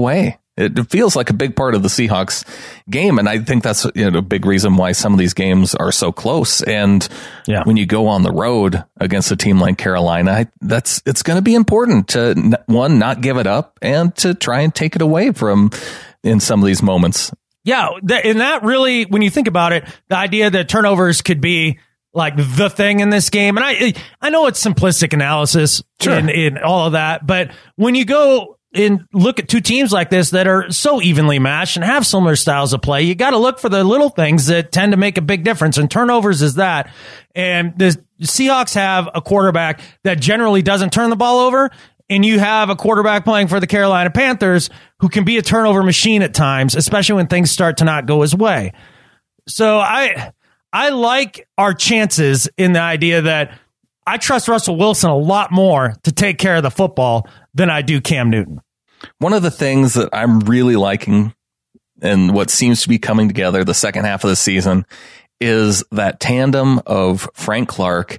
It feels like a big part of the Seahawks game. And I think that's, you know, a big reason why some of these games are so close. And yeah. when you go on the road against a team like Carolina, I, that's, it's going to be important to, one, not give it up and to try and take it away from in some of these moments. Yeah. And that really, when you think about it, the idea that turnovers could be like the thing in this game. And I, I know it's simplistic analysis sure. in, in all of that, but when you go, and look at two teams like this that are so evenly matched and have similar styles of play, you got to look for the little things that tend to make a big difference. And turnovers is that. And the Seahawks have a quarterback that generally doesn't turn the ball over. And you have a quarterback playing for the Carolina Panthers who can be a turnover machine at times, especially when things start to not go his way. So I, I like our chances in the idea that I trust Russell Wilson a lot more to take care of the football than I do Cam Newton. One of the things that I'm really liking and what seems to be coming together the second half of the season is that tandem of Frank Clark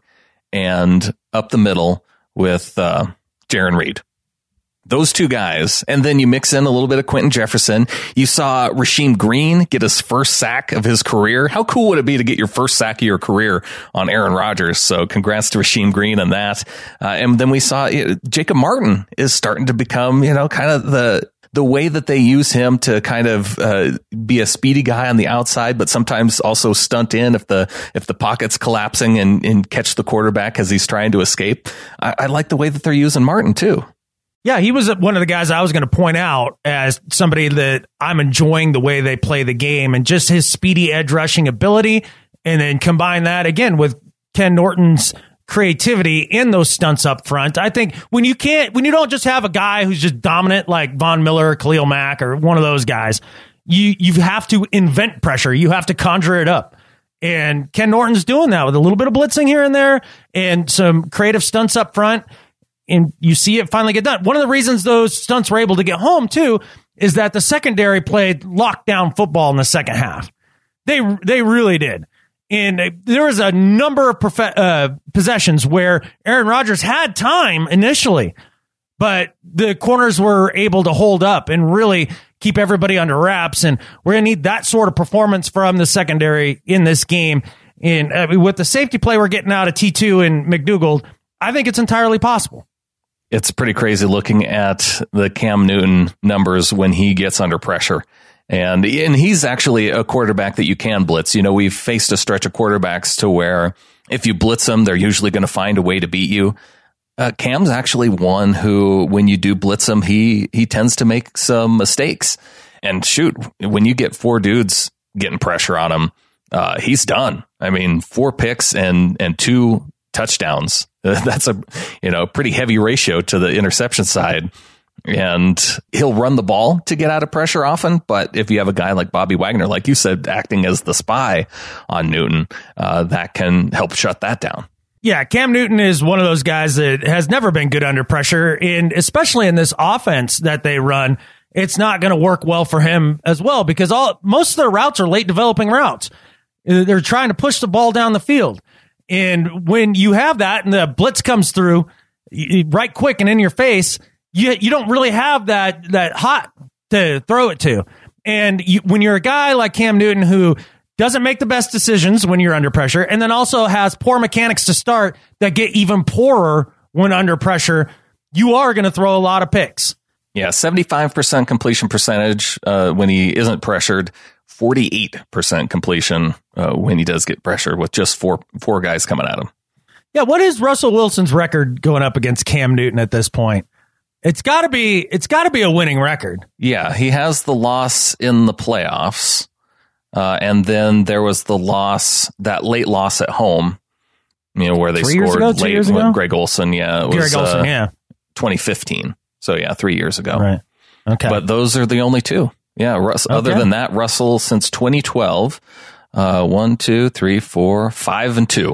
and up the middle with uh, Jarran Reed. Those two guys, and then you mix in a little bit of Quentin Jefferson. You saw Rasheem Green get his first sack of his career. How cool would it be to get your first sack of your career on Aaron Rodgers? So congrats to Rasheem Green on that. Uh, and then we saw you know, Jacob Martin is starting to become, you know, kind of the the way that they use him to kind of uh, be a speedy guy on the outside, but sometimes also stunt in if the if the pocket's collapsing and, and catch the quarterback as he's trying to escape. I, I like the way that they're using Martin too. Yeah, he was one of the guys I was going to point out as somebody that I'm enjoying the way they play the game and just his speedy edge rushing ability. And then combine that again with Ken Norton's creativity in those stunts up front. I think when you can't, when you don't just have a guy who's just dominant like Von Miller, or Khalil Mack, or one of those guys, you, you have to invent pressure. You have to conjure it up. And Ken Norton's doing that with a little bit of blitzing here and there and some creative stunts up front. And you see it finally get done. One of the reasons those stunts were able to get home, too, is that the secondary played lockdown football in the second half. They they really did. And there was a number of prof- uh, possessions where Aaron Rodgers had time initially, but the corners were able to hold up and really keep everybody under wraps. And we're going to need that sort of performance from the secondary in this game. And uh, with the safety play we're getting out of T two and McDougald, I think it's entirely possible. It's pretty crazy looking at the Cam Newton numbers when he gets under pressure. And, and he's actually a quarterback that you can blitz. You know, we've faced a stretch of quarterbacks to where if you blitz them, they're usually going to find a way to beat you. Uh, Cam's actually one who, when you do blitz him, he, he tends to make some mistakes. And shoot, when you get four dudes getting pressure on him, uh, he's done. I mean, four picks and, and two touchdowns. That's a, you know, pretty heavy ratio to the interception side. And he'll run the ball to get out of pressure often. But if you have a guy like Bobby Wagner, like you said, acting as the spy on Newton, uh, that can help shut that down. Yeah, Cam Newton is one of those guys that has never been good under pressure. And especially in this offense that they run, it's not going to work well for him as well, because all most of their routes are late developing routes. They're trying to push the ball down the field. And when you have that and the blitz comes through right quick and in your face, you you don't really have that that hot to throw it to. And you, when you're a guy like Cam Newton who doesn't make the best decisions when you're under pressure, and then also has poor mechanics to start that get even poorer when under pressure, you are going to throw a lot of picks. Yeah, seventy-five percent completion percentage uh, when he isn't pressured. forty-eight percent completion uh, when he does get pressured with just four four guys coming at him. Yeah, what is Russell Wilson's record going up against Cam Newton at this point? It's got to be it's got to be a winning record. Yeah, he has the loss in the playoffs, uh, and then there was the loss, that late loss at home. You know, where they Three scored years ago, two late. years ago? Greg Olsen, yeah, it was Greg Olsen, uh, yeah, twenty fifteen. So yeah, three years ago. Right. Okay. But those are the only two. Yeah. Russ, okay. Other than that, Russell since twenty twelve, uh, one, two, three, four, five, and two.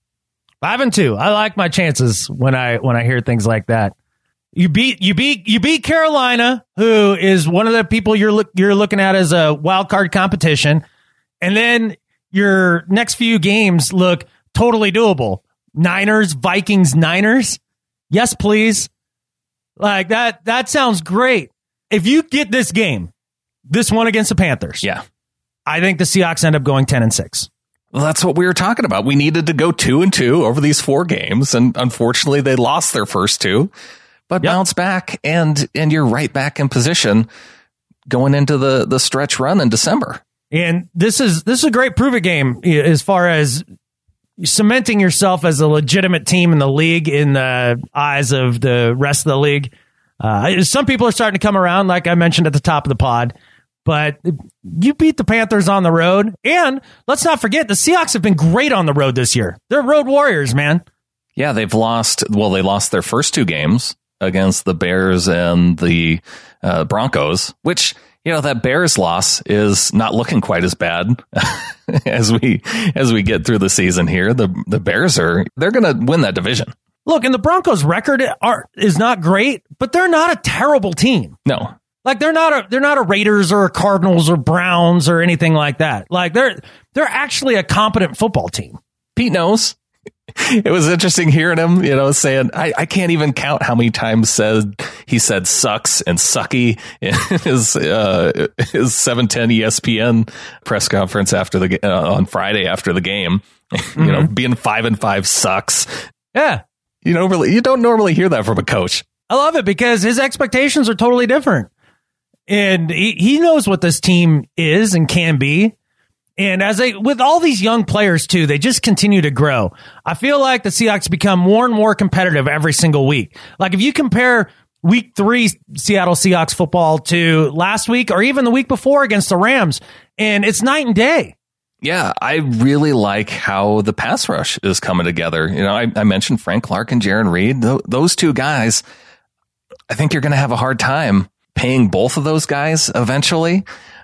Five and two. I like my chances when I when I hear things like that. You beat you beat you beat Carolina, who is one of the people you're look, you're looking at as a wild card competition, and then your next few games look totally doable. Niners, Vikings, Niners. Yes, please. Like that. That sounds great. if you get this game, this one against the Panthers, Yeah. I think the Seahawks end up going ten and six. Well, that's what we were talking about. We needed to go two and two over these four games, and unfortunately, they lost their first two, but Yep. bounce back, and and you're right back in position going into the the stretch run in December. And this is this is a great prove it game as far as cementing yourself as a legitimate team in the league in the eyes of the rest of the league. Uh, some people are starting to come around, like I mentioned at the top of the pod. But you beat the Panthers on the road. And let's not forget, the Seahawks have been great on the road this year. They're road warriors, man. Yeah, they've lost. Well, they lost their first two games against the Bears and the uh, Broncos, which, you know, that Bears loss is not looking quite as bad as we as we get through the season here. The the Bears are they're going to win that division. Look, and the Broncos' record are, is not great, but they're not a terrible team. No. Like they're not a they're not a Raiders or a Cardinals or Browns or anything like that. Like they're they're actually a competent football team. Pete knows. It was interesting hearing him, you know, saying I, I can't even count how many times said he said sucks and sucky in his uh, his seven ten E S P N press conference after the uh, on Friday after the game. Mm-hmm. You know, being five and five sucks. Yeah, you know, really, you don't normally hear that from a coach. I love it because his expectations are totally different. And he, he knows what this team is and can be. And as they, with all these young players too, they just continue to grow. I feel like the Seahawks become more and more competitive every single week. Like if you compare week three Seattle Seahawks football to last week or even the week before against the Rams, and it's night and day. Yeah, I really like how the pass rush is coming together. You know, I, I mentioned Frank Clark and Jarran Reed. Th- those two guys, I think you're going to have a hard time paying both of those guys eventually.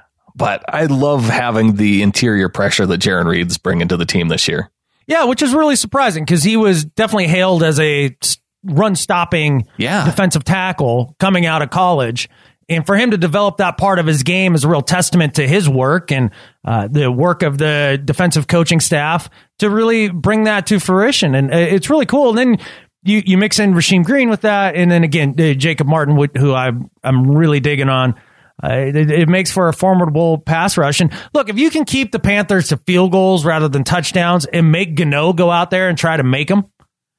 But I love having the interior pressure that Jarran Reed's bringing to the team this year. Yeah, which is really surprising because he was definitely hailed as a run-stopping yeah. defensive tackle coming out of college. And for him to develop that part of his game is a real testament to his work and uh, the work of the defensive coaching staff to really bring that to fruition. And it's really cool. And then you, you mix in Rasheem Green with that. And then again, uh, Jacob Martin, who I'm, I'm really digging on. Uh, it, it makes for a formidable pass rush. And look, if you can keep the Panthers to field goals rather than touchdowns and make Gano go out there and try to make them,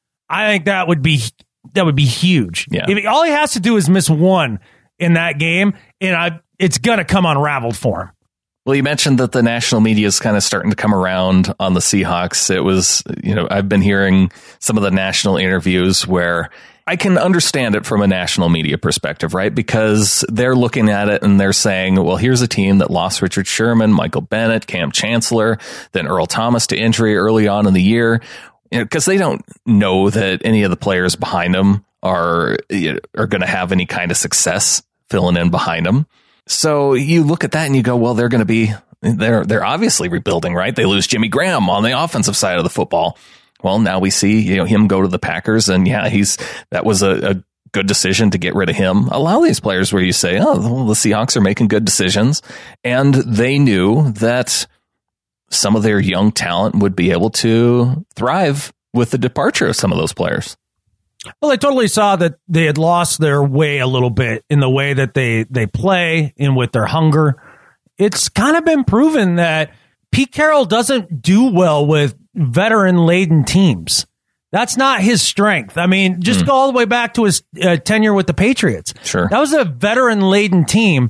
I think that would be that would be huge. Yeah. If, all he has to do is miss one in that game, and I, it's going to come unraveled for him. Well, you mentioned that the national media is kind of starting to come around on the Seahawks. It was, you know, I've been hearing some of the national interviews where I can understand it from a national media perspective, right? Because they're looking at it and they're saying, well, here's a team that lost Richard Sherman, Michael Bennett, Cam Chancellor, then Earl Thomas to injury early on in the year, you know, because they don't know that any of the players behind them are, you know, are going to have any kind of success filling in behind them. So you look at that and you go, well, they're going to be, they're, they're obviously rebuilding, right? They lose Jimmy Graham on the offensive side of the football. Well, now we see, you know, him go to the Packers, and yeah, he's that was a, a good decision to get rid of him. A lot of these players where you say, oh, well, the Seahawks are making good decisions, and they knew that some of their young talent would be able to thrive with the departure of some of those players. Well, I totally saw that they had lost their way a little bit in the way that they, they play and with their hunger. It's kind of been proven that Pete Carroll doesn't do well with veteran-laden teams. That's not his strength. I mean, just mm. go all the way back to his uh, tenure with the Patriots. Sure. That was a veteran-laden team,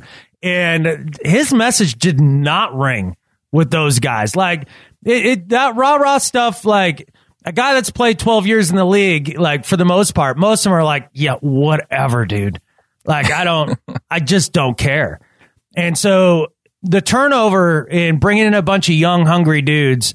and his message did not ring with those guys. Like, it, it that rah-rah stuff, like, a guy that's played twelve years in the league, like, for the most part, most of them are like, yeah, whatever, dude. Like, I don't, I just don't care. And so the turnover in bringing in a bunch of young, hungry dudes,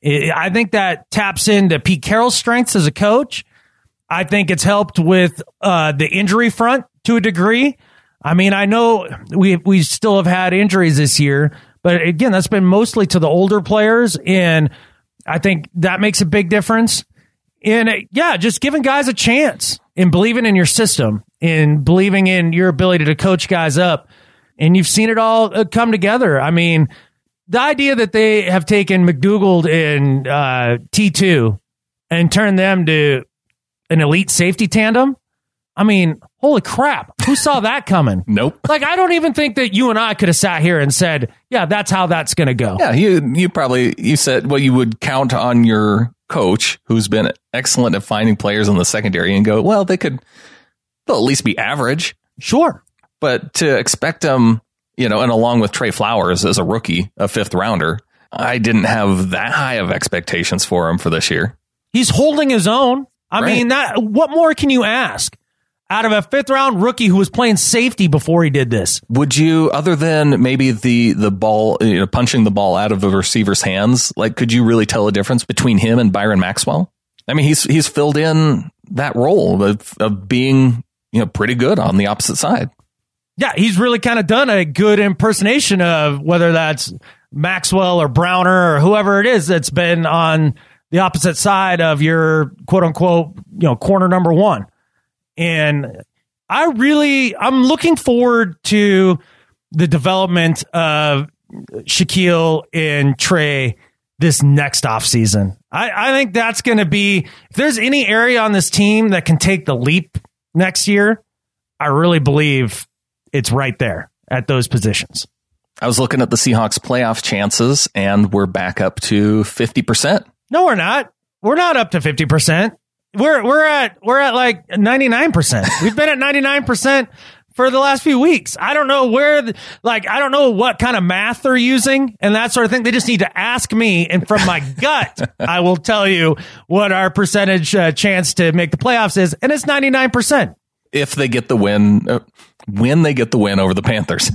I think that taps into Pete Carroll's strengths as a coach. I think it's helped with uh, the injury front to a degree. I mean, I know we we still have had injuries this year, but again, that's been mostly to the older players, and I think that makes a big difference. And uh, yeah, just giving guys a chance and believing in your system and believing in your ability to coach guys up. And you've seen it all come together. I mean, the idea that they have taken McDougald and uh, T two and turned them to an elite safety tandem, I mean, Holy crap. Who saw that coming? Nope. Like, I don't even think that you and I could have sat here and said, yeah, that's how that's going to go. Yeah, you you probably, you said, well, you would count on your coach, who's been excellent at finding players in the secondary, and go, well, they could, they'll at least be average. Sure. But to expect them, you know, and along with Trey Flowers as a rookie, a fifth rounder, I didn't have that high of expectations for him for this year. He's holding his own. I Right. mean, that. What more can you ask out of a fifth round rookie who was playing safety before he did this? Would you, other than maybe the the ball, you know, punching the ball out of the receiver's hands, like, could you really tell a difference between him and Byron Maxwell? I mean, he's he's filled in that role of, of being, you know, pretty good on the opposite side. Yeah, he's really kind of done a good impersonation of whether that's Maxwell or Browner or whoever it is that's been on the opposite side of your quote unquote, you know, corner number one. And I really, I'm looking forward to the development of Shaquille and Trey this next offseason. I, I think that's going to be, if there's any area on this team that can take the leap next year, I really believe it's right there at those positions. I was looking at the Seahawks playoff chances, and we're back up to fifty percent. No, we're not. We're not up to fifty percent. We're we're at we're at like ninety-nine percent. We've been at ninety-nine percent for the last few weeks. I don't know where, the, like, I don't know what kind of math they're using and that sort of thing. They just need to ask me, and from my gut, I will tell you what our percentage uh, chance to make the playoffs is, and it's ninety-nine percent. If they get the win, uh, when they get the win over the Panthers.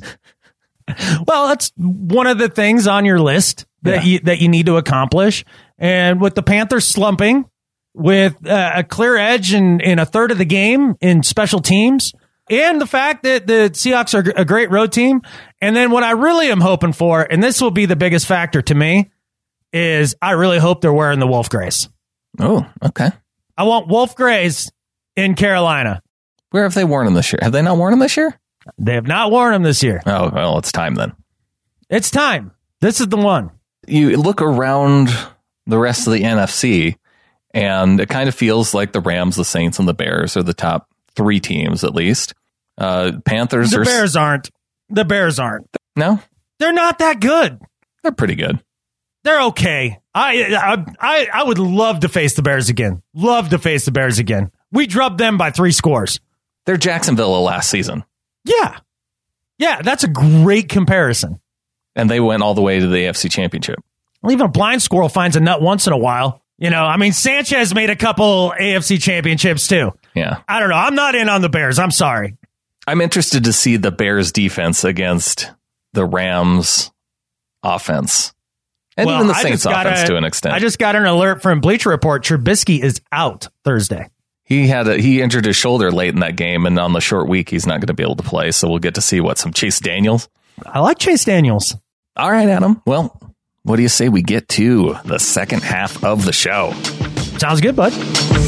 Well, that's one of the things on your list that Yeah. you that you need to accomplish. And with the Panthers slumping, with uh, a clear edge in, in a third of the game in special teams, and the fact that the Seahawks are a great road team, and then what I really am hoping for, and this will be the biggest factor to me, is I really hope they're wearing the Wolf Grays. Oh, okay. I want Wolf Grays in Carolina. Where have they worn them this year? Have they not worn them this year? They have not worn them this year. Oh, well, it's time then. It's time. This is the one. You look around the rest of the N F C, and it kind of feels like the Rams, the Saints, and the Bears are the top three teams, at least. Uh, Panthers The are... Bears aren't. The Bears aren't. No? They're not that good. They're pretty good. They're okay. I, I I I would love to face the Bears again. Love to face the Bears again. We drubbed them by three scores. They're Jacksonville of last season. Yeah. Yeah, that's a great comparison. And they went all the way to the A F C Championship. Well, even a blind squirrel finds a nut once in a while. You know, I mean, Sanchez made a couple A F C championships too. Yeah. I don't know. I'm not in on the Bears. I'm sorry. I'm interested to see the Bears defense against the Rams offense. And Well, even the I Saints just got offense a- to an extent. I just got an alert from Bleacher Report. Trubisky is out Thursday. He had a, he injured his shoulder late in that game, and on the short week, he's not going to be able to play. So we'll get to see what some Chase Daniels. I like Chase Daniels. All right, Adam. Well, what do you say we get to the second half of the show? Sounds good, bud.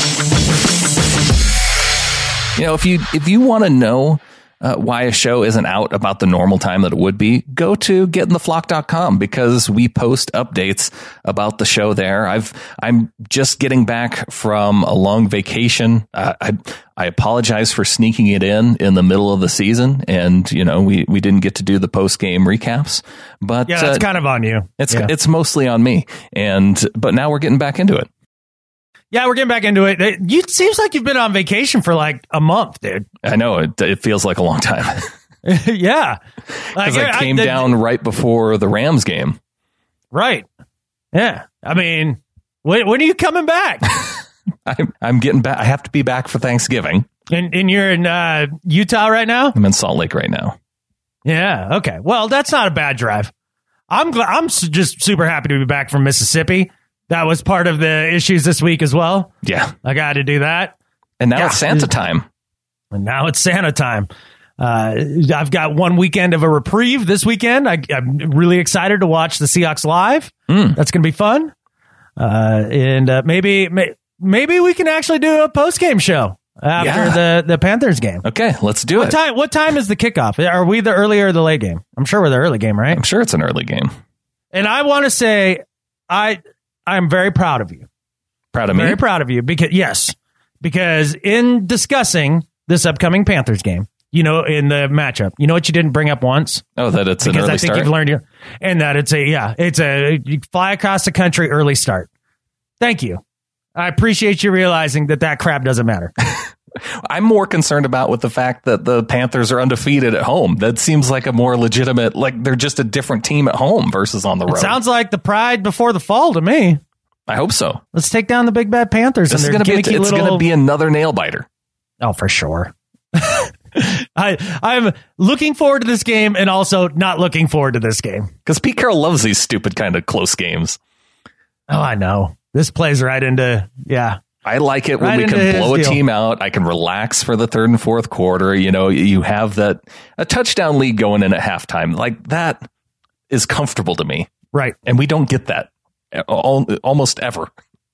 You know, if you if you want to know uh, why a show isn't out about the normal time that it would be, go to get in the flock dot com because we post updates about the show there. I've I'm just getting back from a long vacation. Uh, I I apologize for sneaking it in in the middle of the season, and you know we, we didn't get to do the post game recaps. But Yeah, that's uh, kind of on you. it's Yeah. it's mostly on me. And but now we're getting back into it. Yeah, we're getting back into it. It you, seems like you've been on vacation for like a month, dude. I know it it feels like a long time. Yeah. Like, Because I came the- down right before the Rams game. Right. Yeah. I mean, when, when are you coming back? I'm, I'm getting back. I have to be back for Thanksgiving. and, and you're in uh, Utah right now? I'm in Salt Lake right now. Yeah. Okay. Well, that's not a bad drive. I'm glad. I'm s- just super happy to be back from Mississippi. That was part of the issues this week as well. Yeah. I got to do that. And now Yeah. it's Santa time. And now it's Santa time. Uh, I've got one weekend of a reprieve this weekend. I, I'm really excited to watch the Seahawks live. Mm. That's going to be fun. Uh, and uh, maybe may, maybe we can actually do a post game show after Yeah. the, the Panthers game. Okay, let's do What it. time? What time is the kickoff? Are we the early or the late game? I'm sure we're the early game, right? I'm sure it's an early game. And I want to say, I I'm very proud of you. Proud of me? Very proud of you because yes, because in discussing this upcoming Panthers game. You know, in the matchup, you know what you didn't bring up once? Oh, that it's because an early I think start? you've learned your, and that it's a, yeah, it's a, you fly across the country early start. Thank you. I appreciate you realizing that that crap doesn't matter. I'm more concerned about with the fact that the Panthers are undefeated at home. That seems like a more legitimate, like they're just a different team at home versus on the road. It sounds like the pride before the fall to me. I hope so. Let's take down the big bad Panthers. This is and going to be, it's little... going to be another nail biter. Oh, for sure. I I'm looking forward to this game and also not looking forward to this game because Pete Carroll loves these stupid kind of close games. Oh, I know. This plays right into yeah. I like it right when we can blow a deal. team out. I can relax for the third and fourth quarter. You know, you have that a touchdown lead going in at halftime. Like that is comfortable to me, right? And we don't get that all, almost ever.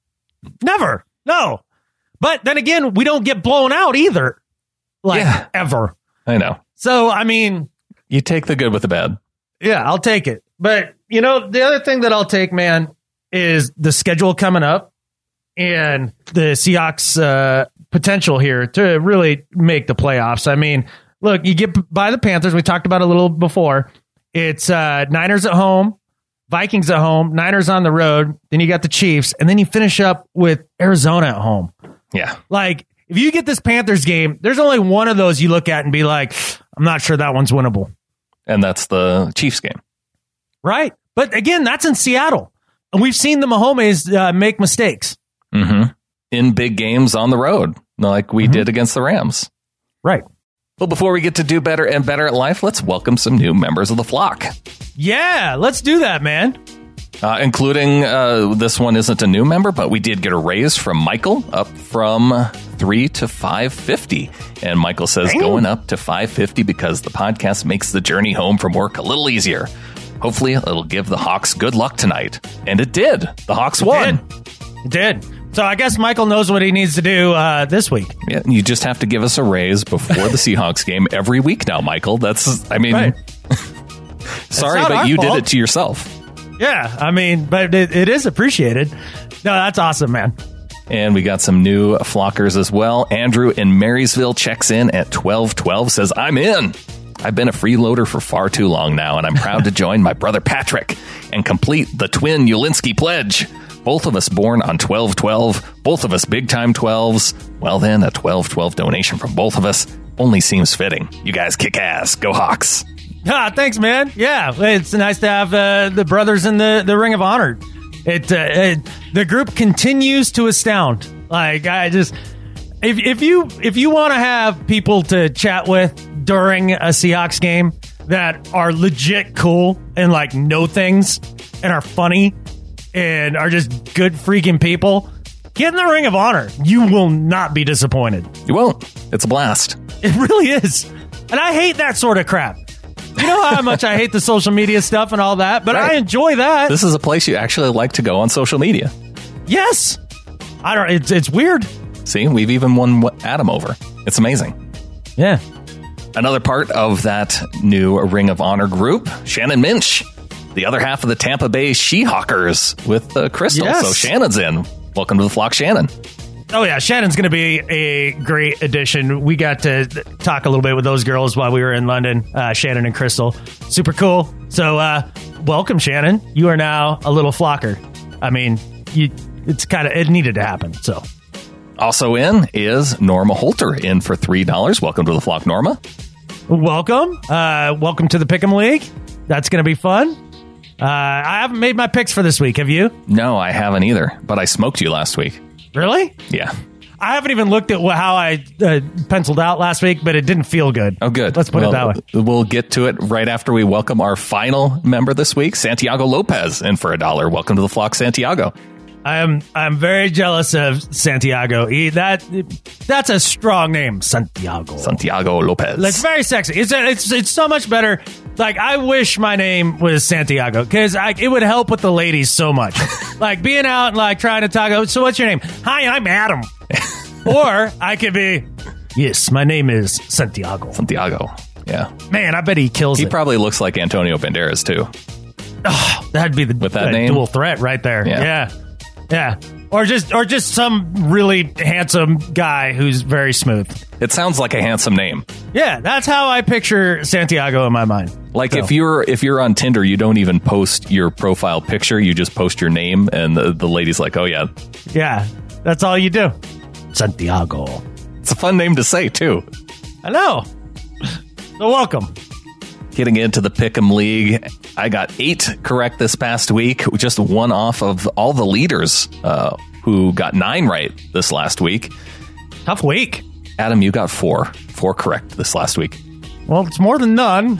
Never, no. But then again, we don't get blown out either. Like yeah. ever. I know. So, I mean, you take the good with the bad. Yeah, I'll take it. But, you know, the other thing that I'll take, man, is the schedule coming up and the Seahawks uh, potential here to really make the playoffs. I mean, look, you get by the Panthers. We talked about it a little before. It's uh, Niners at home, Vikings at home, Niners on the road. Then you got the Chiefs. And then you finish up with Arizona at home. Yeah. Like, if you get this Panthers game, there's only one of those you look at and be like, I'm not sure that one's winnable. And that's the Chiefs game. Right. But again, that's in Seattle. And we've seen the Mahomes uh, make mistakes. Mm-hmm. In big games on the road, like we mm-hmm. did against the Rams. Right. Well, before we get to do better and better at life, let's welcome some new members of the flock. Yeah, let's do that, man. Uh, including uh, this one isn't a new member, but we did get a raise from Michael up from three to five fifty. And Michael says Dang. going up to five fifty because the podcast makes the journey home from work a little easier. Hopefully, it'll give the Hawks good luck tonight. And it did. The Hawks it won. Did. It did. So I guess Michael knows what he needs to do uh, this week. Yeah, you just have to give us a raise before the Seahawks game every week now, Michael. That's, I mean, right. sorry, but you fault. did it to yourself. Yeah, I mean, but it, it is appreciated. No, that's awesome, man. And we got some new flockers as well. Andrew in Marysville checks in at twelve twelve, says, I'm in. I've been a freeloader for far too long now, and I'm proud to join my brother Patrick and complete the twin Ulinski pledge. Both of us born on twelve twelve, both of us big-time twelves. Well, then, a twelve twelve donation from both of us only seems fitting. You guys kick ass. Go Hawks. Ah, thanks, man. Yeah, it's nice to have uh, the brothers in the, the Ring of Honor. It, uh, it the group continues to astound. Like I just, if if you if you want to have people to chat with during a Seahawks game that are legit cool and like know things and are funny and are just good freaking people, get in the Ring of Honor. You will not be disappointed. You won't. It's a blast. It really is, and I hate that sort of crap. You know how much I hate the social media stuff and all that, but right. I enjoy that. This is a place you actually like to go on social media. Yes. I don't. It's it's weird. See, we've even won Adam over. It's amazing. Yeah. Another part of that new Ring of Honor group, Shannon Minch, the other half of the Tampa Bay She-Hawkers with uh, Crystal. Yes. So Shannon's in. Welcome to the flock, Shannon. Oh, yeah. Shannon's going to be a great addition. We got to talk a little bit with those girls while we were in London, uh, Shannon and Crystal. Super cool. So uh, welcome, Shannon. You are now a little flocker. I mean, you, it's kind of, it needed to happen. So also in is Norma Holter in for three dollars. Welcome to the flock, Norma. Welcome. Uh, welcome to the Pick'em League. That's going to be fun. Uh, I haven't made my picks for this week. Have you? No, I haven't either. But I smoked you last week. Really? Yeah. I haven't even looked at how I uh, penciled out last week, but it didn't feel good. Oh, good. Let's put well, it that way. We'll get to it right after we welcome our final member this week, Santiago Lopez, in for a dollar. Welcome to the flock, Santiago. I'm I'm very jealous of Santiago. He, that that's a strong name, Santiago. Santiago Lopez. It's very sexy. It's it's it's so much better. Like I wish my name was Santiago because it would help with the ladies so much. Like being out and like trying to talk. So what's your name? Hi, I'm Adam. Or I could be, yes, my name is Santiago. Santiago. Yeah. Man, I bet he kills he it. He probably looks like Antonio Banderas too. Oh, that'd be the with that uh, name? dual threat right there. Yeah. Yeah. Yeah. Or just or just some really handsome guy who's very smooth. It sounds like a handsome name. Yeah, that's how I picture Santiago in my mind. Like So. if you're if you're on Tinder, you don't even post your profile picture. You just post your name, and the, the lady's like, "Oh yeah, Yeah, that's all you do. Santiago. it's a fun name to say too." I know. So welcome. Getting into the Pick'em League, I got eight correct this past week, just one off of all the leaders uh, who got nine right this last week. Tough week. Adam, you got four, four correct this last week, Well, it's more than none. and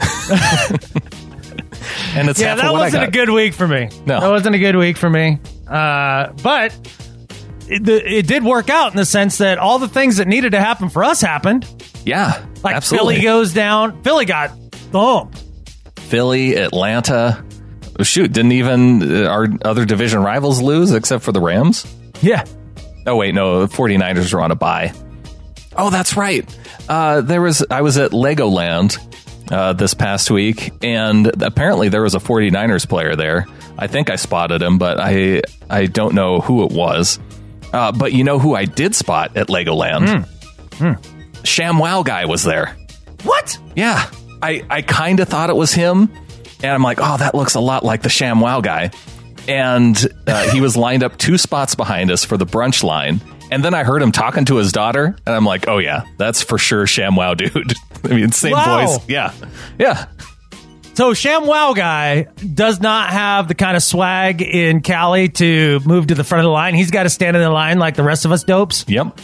it's Yeah, half that of what I wasn't a got. good week for me. No. That wasn't a good week for me. Uh, but it, the, it did work out in the sense that all the things that needed to happen for us happened. Yeah, Like absolutely. Philly goes down. Philly got thumped. Philly, Atlanta. Oh, shoot, didn't even uh, our other division rivals lose except for the Rams? Yeah. Oh, wait, no, the 49ers are on a bye. Oh, that's right. Uh, there was I was at Legoland uh, this past week, and apparently there was a 49ers player there. I think I spotted him, but I I don't know who it was. Uh, but you know who I did spot at Legoland? Mm. Mm. ShamWow guy was there. What? Yeah. I, I kind of thought it was him. And I'm like, oh, that looks a lot like the ShamWow guy. And uh, he was lined up two spots behind us for the brunch line. And then I heard him talking to his daughter. And I'm like, oh, yeah, that's for sure ShamWow dude. I mean, same Wow. voice. Yeah. Yeah. So ShamWow guy does not have the kind of swag in Cali to move to the front of the line. He's got to stand in the line like the rest of us dopes. Yep.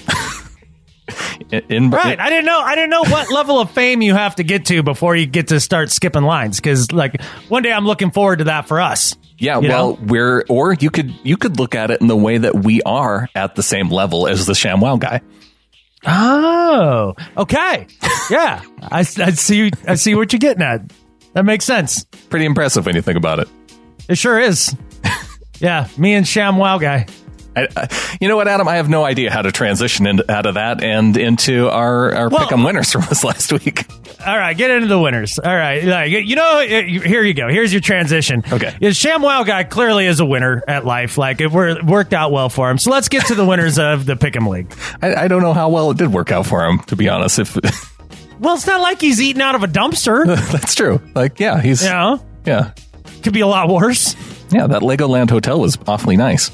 in, in, Right. I didn't know. I didn't know what level of fame you have to get to before you get to start skipping lines. Because like one day I'm looking forward to that for us. Yeah, You well, know? we're or you could you could look at it in the way that we are at the same level as the ShamWow guy. Oh, okay. Yeah, I, I see. I see what you're getting at. That makes sense. Pretty impressive when you think about it. It sure is. Yeah, me and ShamWow guy. I, I, you know what, Adam? I have no idea how to transition into, out of that and into our, our Well- pick'em winners from this last week. All right, get into the winners. All right, like, you know, here you go. Here's your transition. Okay. Is ShamWow guy clearly is a winner at life. Like it wor- worked out well for him. So let's get to the winners of the Pick'em League. I, I don't know how well it did work out for him, to be honest. If Well, it's not like he's eating out of a dumpster. that's true. Like, yeah, he's You know, yeah, could be a lot worse. yeah. That Legoland hotel was awfully nice.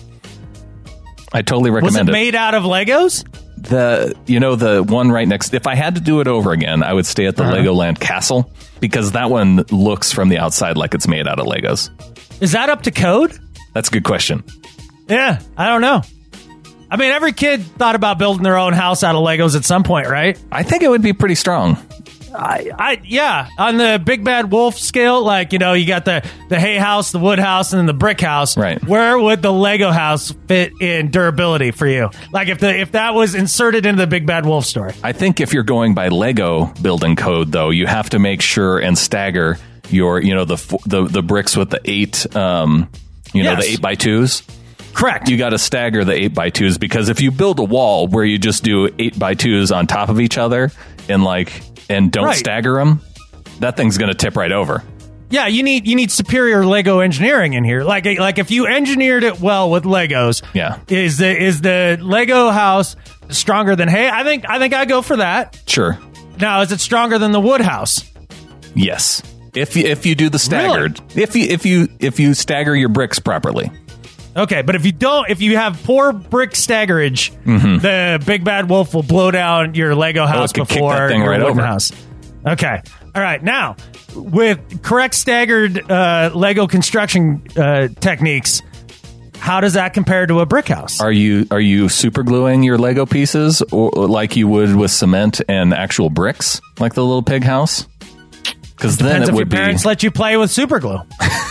I totally Was recommend it it. made out of Legos? The you know the one right next. If I had to do it over again, I would stay at the Uh-huh. Legoland Castle because that one looks from the outside like it's made out of Legos. Is that up to code? That's a good question. Yeah, I don't know. I mean, every kid thought about building their own house out of Legos at some point, right? I think it would be pretty strong. I, I, yeah. On the Big Bad Wolf scale, like, you know, you got the, the hay house, the wood house, and then the brick house. Right. Where would the Lego house fit in durability for you? Like, if the if that was inserted into the Big Bad Wolf story. I think if you're going by Lego building code, though, you have to make sure and stagger your, you know, the f- the, the bricks with the eight, um, you know, Yes. the eight by twos. Correct. You got to stagger the eight by twos because if you build a wall where you just do eight by twos on top of each other and like and don't Right. stagger them, that thing's going to tip right over. Yeah, you need you need superior Lego engineering in here. Like like if you engineered it well with Legos, Yeah. is the is the Lego house stronger than hay? I think I think I go for that. Sure. Now, is it stronger than the wood house? Yes. If you, if you do the staggered, if you if you if you stagger your bricks properly. Okay, but if you don't, if you have poor brick staggerage, the Big Bad Wolf will blow down your Lego house Mm-hmm. Oh, it could kick before that thing your right wooden over. house. Okay, all right. Now, with correct staggered uh, Lego construction uh, techniques, how does that compare to a brick house? Are you are you super gluing your Lego pieces or, or like you would with cement and actual bricks, like the little pig house? Because then Depends it if your would be parents let you play with super glue.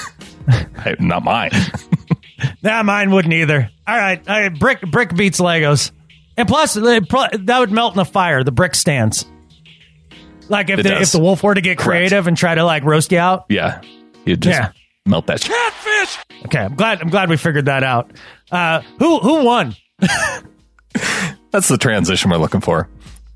Hey, not mine. Nah, mine wouldn't either. All right, all right, brick brick beats Legos, and plus it pro- that would melt in a fire. The brick stands. Like if It the, does. if the wolf were to get Correct. creative and try to like roast you out. Yeah, you just Yeah. melt that. Shit. Catfish! Okay, I'm glad I'm glad we figured that out. Uh, who who won? That's the transition we're looking for.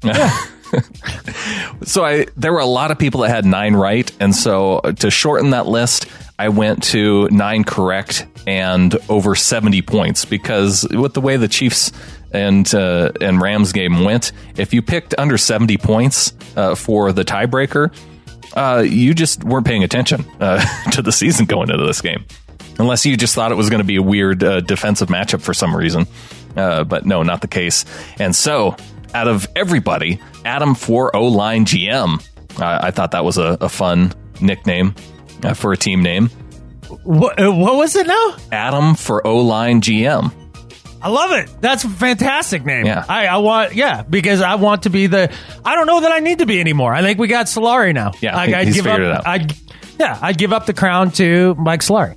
So I there were a lot of people that had nine right, and so to shorten that list, I went to nine correct and over seventy points, because with the way the Chiefs and uh, and Rams game went, if you picked under seventy points uh, for the tiebreaker, uh, you just weren't paying attention uh, to the season going into this game, unless you just thought it was going to be a weird uh, defensive matchup for some reason. Uh, but no, not the case. And so, out of everybody, Adam for O-Line G M. Uh, I thought that was a, a fun nickname uh, for a team name. What, what was it now? Adam for O-Line G M. I love it. That's a fantastic name. Yeah. I, I want, yeah, because I want to be the, I don't know that I need to be anymore. I think we got Solari now. Yeah, I, he, I'd he's give figured up, it out. I'd, yeah, I'd give up the crown to Mike Solari.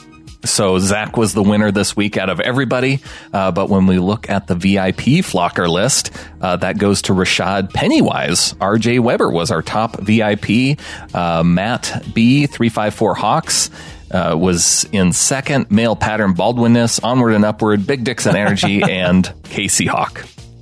So Zach was the winner this week out of everybody. Uh, but when we look at the V I P flocker list, uh, that goes to Rashad Pennywise. R J Weber was our top V I P. Uh, Matt B, three five four Hawks, uh, was in second. Male pattern baldwinness, onward and upward, Big Dixon Energy, and Casey Hawk.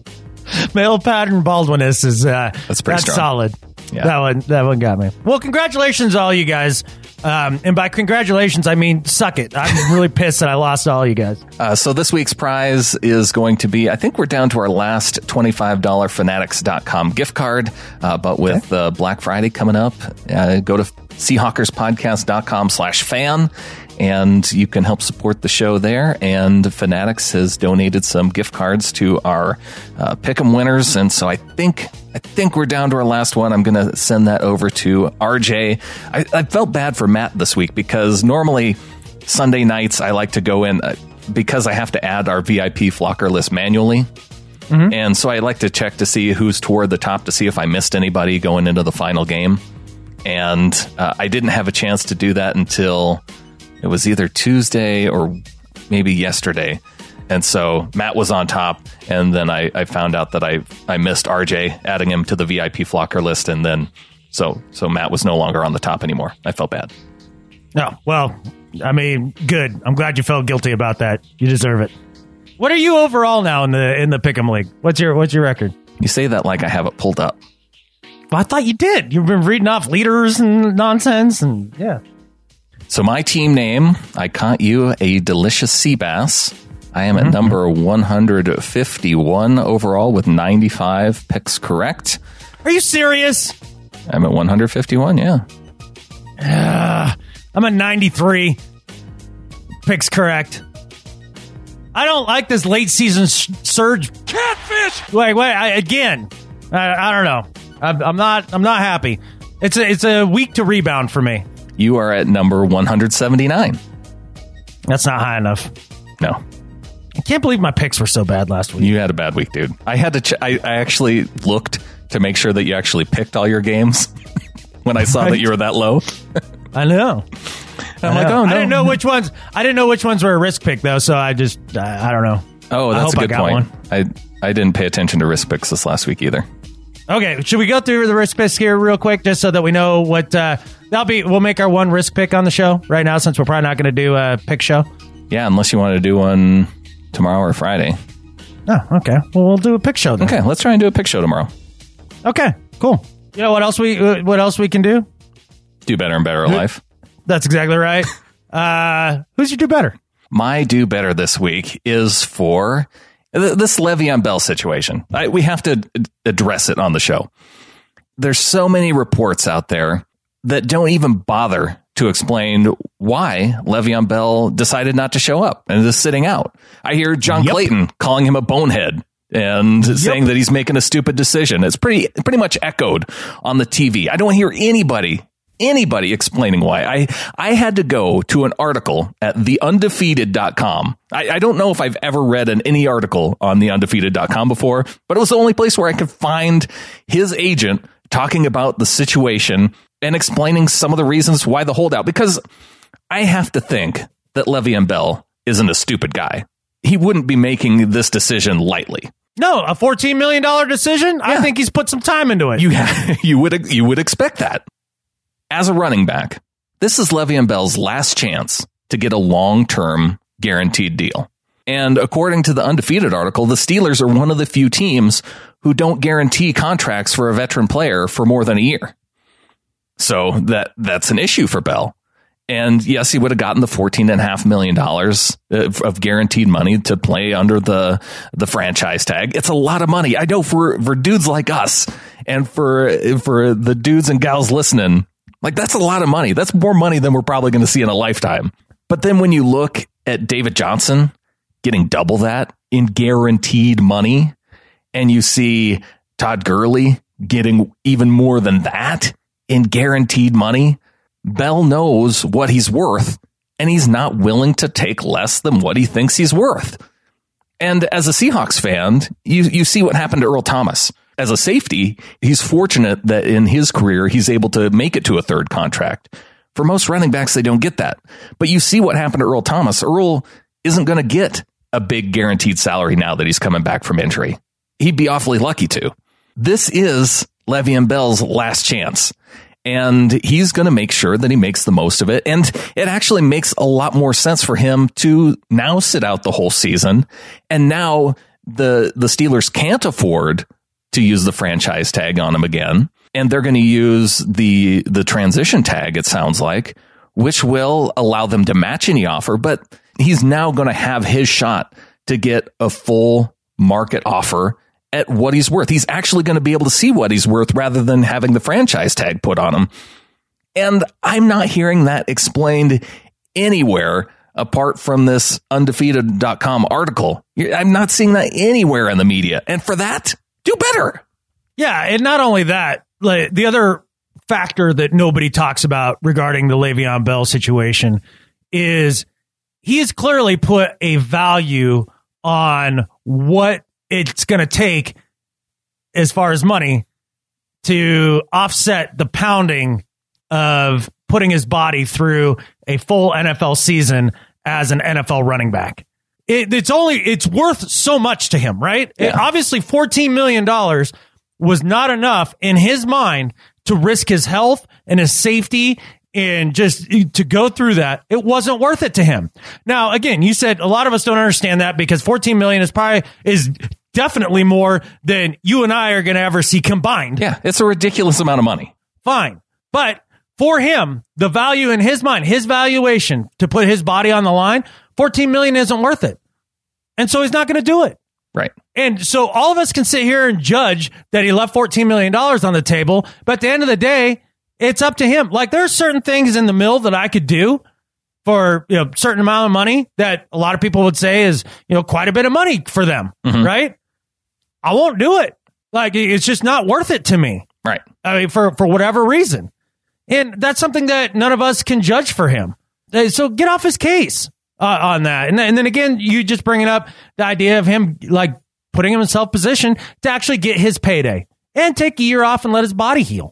Male pattern baldwinness is, uh, That's pretty that's strong. solid. Yeah. That one, that one got me. Well, congratulations, all you guys. Um, and by congratulations, I mean, suck it. I'm really pissed that I lost all you guys. Uh, so this week's prize is going to be, I think we're down to our last twenty-five dollars fanatics dot com gift card. Uh, but with okay. uh, Black Friday coming up, uh, go to seahawkers podcast dot com slash fan. And you can help support the show there. And Fanatics has donated some gift cards to our uh, Pick'em winners. And so I think I think we're down to our last one. I'm going to send that over to R J. I, I felt bad for Matt this week because normally Sunday nights I like to go in uh, because I have to add our V I P flocker list manually. Mm-hmm. And so I like to check to see who's toward the top to see if I missed anybody going into the final game. And uh, I didn't have a chance to do that until it was either Tuesday or maybe yesterday. And so Matt was on top, and then I, I found out that I, I missed R J, adding him to the V I P flocker list, and then so so Matt was no longer on the top anymore. I felt bad. No, well, I mean, good. I'm glad you felt guilty about that. You deserve it. What are you overall now in the in the Pick'em League? What's your what's your record? You say that like I have it pulled up. Well, I thought you did. You've been reading off leaders and nonsense, and yeah. So my team name, I caught you a delicious sea bass. I am at mm-hmm. number one hundred fifty-one overall with ninety-five picks correct. Are you serious? I'm at one hundred fifty-one, yeah. Uh, I'm at ninety-three picks correct. I don't like this late season sh- surge. Catfish! Wait, wait, I, again. I, I don't know. I'm, I'm not I'm not happy. It's a, it's a week to rebound for me. You are at number one hundred seventy-nine. That's not high enough. No. I can't believe my picks were so bad last week. You had a bad week, dude. I had to. Ch- I, I actually looked to make sure that you actually picked all your games when I saw right. that you were that low. I know. I'm I like, know. oh no. I didn't know which ones. I didn't know which ones were a risk pick though. So I just I, I don't know. Oh, that's a good I point. One. I I didn't pay attention to risk picks this last week either. Okay, should we go through the risk picks here real quick, just so that we know what uh, that'll be? We'll make our one risk pick on the show right now, since we're probably not going to do a pick show. Yeah, unless you want to do one tomorrow or Friday. Oh, okay. Well, we'll do a pick show then. Okay, let's try and do a pick show tomorrow. Okay, cool. You know what else we uh, what else we can do? Do better and better at life. That's exactly right. uh, who's your do better? My do better this week is for this Le'Veon Bell situation. I, we have to address it on the show. There's so many reports out there that don't even bother to explain why Le'Veon Bell decided not to show up and is sitting out. I hear John yep. Clayton calling him a bonehead and yep. saying that he's making a stupid decision. It's pretty pretty much echoed on the T V. I don't hear anybody Anybody explaining why. I, I had to go to an article at the undefeated dot com. I, I don't know if I've ever read an, any article on the undefeated dot com before, but it was the only place where I could find his agent talking about the situation and explaining some of the reasons why the holdout. Because I have to think that Le'Veon Bell isn't a stupid guy. He wouldn't be making this decision lightly. No, a fourteen million dollars decision? Yeah. I think he's put some time into it. You, you would you would expect that. As a running back, this is Le'Veon Bell's last chance to get a long-term guaranteed deal. And according to the Undefeated article, the Steelers are one of the few teams who don't guarantee contracts for a veteran player for more than a year. So that that's an issue for Bell. And yes, he would have gotten the fourteen and a half million dollars of, of guaranteed money to play under the, the franchise tag. It's a lot of money. I know for, for dudes like us and for, for the dudes and gals listening, like that's a lot of money. That's more money than we're probably going to see in a lifetime. But then when you look at David Johnson getting double that in guaranteed money, and you see Todd Gurley getting even more than that in guaranteed money, Bell knows what he's worth, and he's not willing to take less than what he thinks he's worth. And as a Seahawks fan, you, you see what happened to Earl Thomas. As a safety, he's fortunate that in his career, he's able to make it to a third contract. For most running backs, they don't get that. But you see what happened to Earl Thomas. Earl isn't going to get a big guaranteed salary now that he's coming back from injury. He'd be awfully lucky to. This is Le'Veon Bell's last chance. And he's going to make sure that he makes the most of it. And it actually makes a lot more sense for him to now sit out the whole season. And now the, the Steelers can't afford to use the franchise tag on him again. And they're going to use the, the transition tag, it sounds like, which will allow them to match any offer. But he's now going to have his shot to get a full market offer at what he's worth. He's actually going to be able to see what he's worth rather than having the franchise tag put on him. And I'm not hearing that explained anywhere apart from this undefeated dot com article. I'm not seeing that anywhere in the media. And for that, do better. Yeah. And not only that, like the other factor that nobody talks about regarding the Le'Veon Bell situation is he has clearly put a value on what it's going to take as far as money to offset the pounding of putting his body through a full N F L season as an N F L running back. It, it's only, it's worth so much to him, right? Yeah. It, obviously fourteen million dollars was not enough in his mind to risk his health and his safety and just to go through that. It wasn't worth it to him. Now, again, you said a lot of us don't understand that because fourteen million is probably is definitely more than you and I are going to ever see combined. Yeah, it's a ridiculous amount of money. Fine. But for him, the value in his mind, his valuation to put his body on the line, fourteen million isn't worth it. And so he's not going to do it. Right. And so all of us can sit here and judge that he left fourteen million dollars on the table. But at the end of the day, it's up to him. Like there's certain things in the mill that I could do for, you know, a certain amount of money that a lot of people would say is, you know, quite a bit of money for them. Mm-hmm. Right. I won't do it. Like it's just not worth it to me. Right. I mean, for, for whatever reason. And that's something that none of us can judge for him. So get off his case uh, on that. And then, and then again, you just bringing up the idea of him like putting himself in position to actually get his payday and take a year off and let his body heal.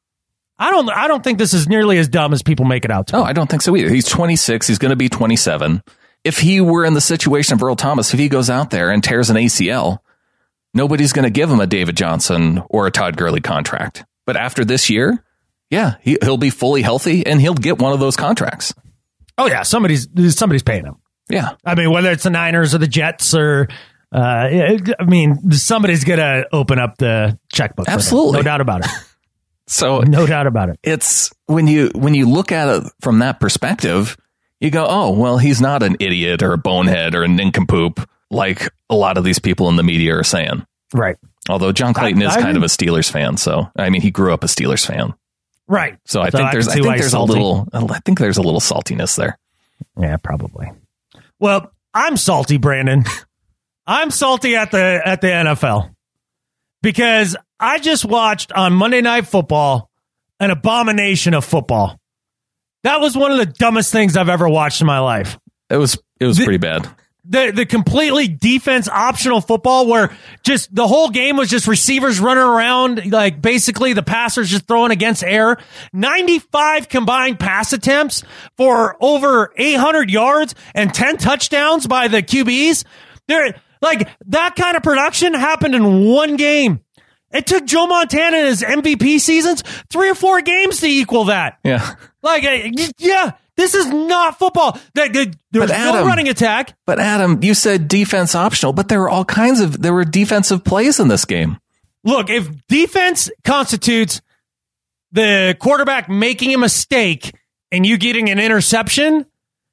I don't I don't think this is nearly as dumb as people make it out to. No, I don't think so either. He's twenty-six. He's going to be twenty-seven. If he were in the situation of Earl Thomas, if he goes out there and tears an A C L, nobody's going to give him a David Johnson or a Todd Gurley contract. But after this year, yeah, he, he'll be fully healthy and he'll get one of those contracts. Oh, yeah. Somebody's somebody's paying him. Yeah. I mean, whether it's the Niners or the Jets or, uh, I mean, somebody's going to open up the checkbook. Absolutely. No doubt about it. So no doubt about it. It's when you when you look at it from that perspective, you go, oh, well, he's not an idiot or a bonehead or a nincompoop like a lot of these people in the media are saying. Right. Although John Clayton I, is I kind mean, of a Steelers fan. So, I mean, he grew up a Steelers fan. Right. So I so think I there's I think there's salty. a little I think there's a little saltiness there. Yeah, probably. Well, I'm salty, Brandon. I'm salty at the at the N F L because I just watched on Monday Night Football an abomination of football. That was one of the dumbest things I've ever watched in my life. It was it was the, pretty bad. The the completely defense optional football where just the whole game was just receivers running around, like basically the passers just throwing against air. ninety-five combined pass attempts for over eight hundred yards and ten touchdowns by the Q Bs. There, like that kind of production happened in one game. It took Joe Montana in his M V P seasons three or four games to equal that. Yeah. Like, yeah, this is not football. There's no Adam, running attack. But Adam, you said defense optional, but there were all kinds of, there were defensive plays in this game. Look, if defense constitutes the quarterback making a mistake and you getting an interception,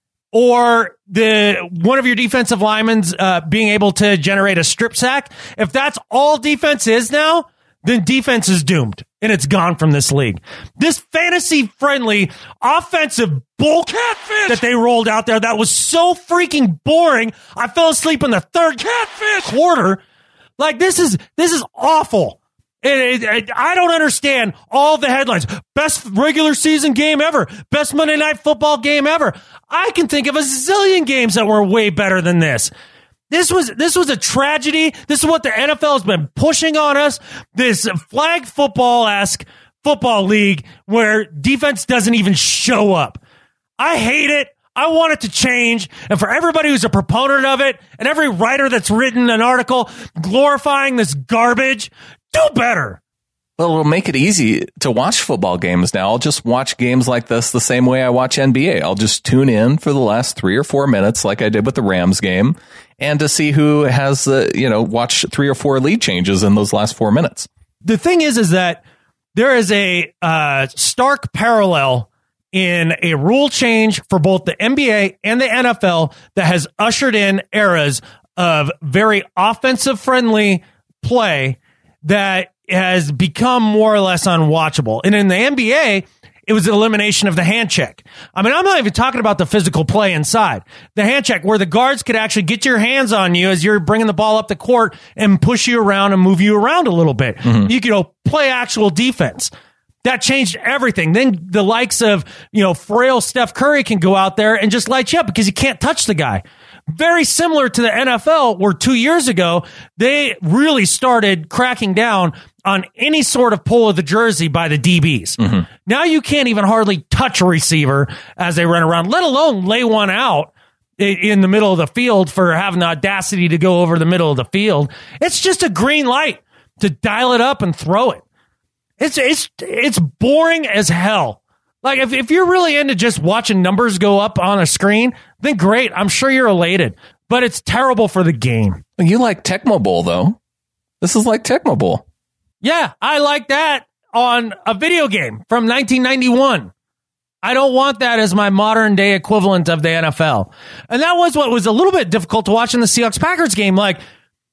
or the one of your defensive linemen uh, being able to generate a strip sack. If that's all defense is now, then defense is doomed and it's gone from this league. This fantasy-friendly offensive bull catfish that they rolled out there that was so freaking boring. I fell asleep in the third catfish quarter. Like, this is this is awful. It, it, it, I don't understand all the headlines. Best regular season game ever. Best Monday Night Football game ever. I can think of a zillion games that were way better than this. This was this was a tragedy. This is what the N F L has been pushing on us. This flag football-esque football league where defense doesn't even show up. I hate it. I want it to change. And for everybody who's a proponent of it, and every writer that's written an article glorifying this garbage, do better. Well, it'll make it easy to watch football games now. I'll just watch games like this the same way I watch N B A. I'll just tune in for the last three or four minutes like I did with the Rams game, and to see who has, uh, you know, watch three or four lead changes in those last four minutes. The thing is, is that there is a uh, stark parallel in a rule change for both the N B A and the N F L that has ushered in eras of very offensive-friendly play that has become more or less unwatchable. And in the N B A, it was the elimination of the hand check. I mean, I'm not even talking about the physical play inside. The hand check, where the guards could actually get your hands on you as you're bringing the ball up the court and push you around and move you around a little bit. Mm-hmm. You could go play actual defense. That changed everything. Then the likes of, you know, frail Steph Curry can go out there and just light you up because you can't touch the guy. Very similar to the N F L, where two years ago, they really started cracking down on any sort of pull of the jersey by the D Bs. Mm-hmm. Now you can't even hardly touch a receiver as they run around, let alone lay one out in the middle of the field for having the audacity to go over the middle of the field. It's just a green light to dial it up and throw it. It's it's it's boring as hell. Like, if, if you're really into just watching numbers go up on a screen, then great. I'm sure you're elated. But it's terrible for the game. You like Tecmo Bowl, though. This is like Tecmo Bowl. Yeah, I like that on a video game from nineteen ninety-one. I don't want that as my modern-day equivalent of the N F L. And that was what was a little bit difficult to watch in the Seahawks-Packers game. Like,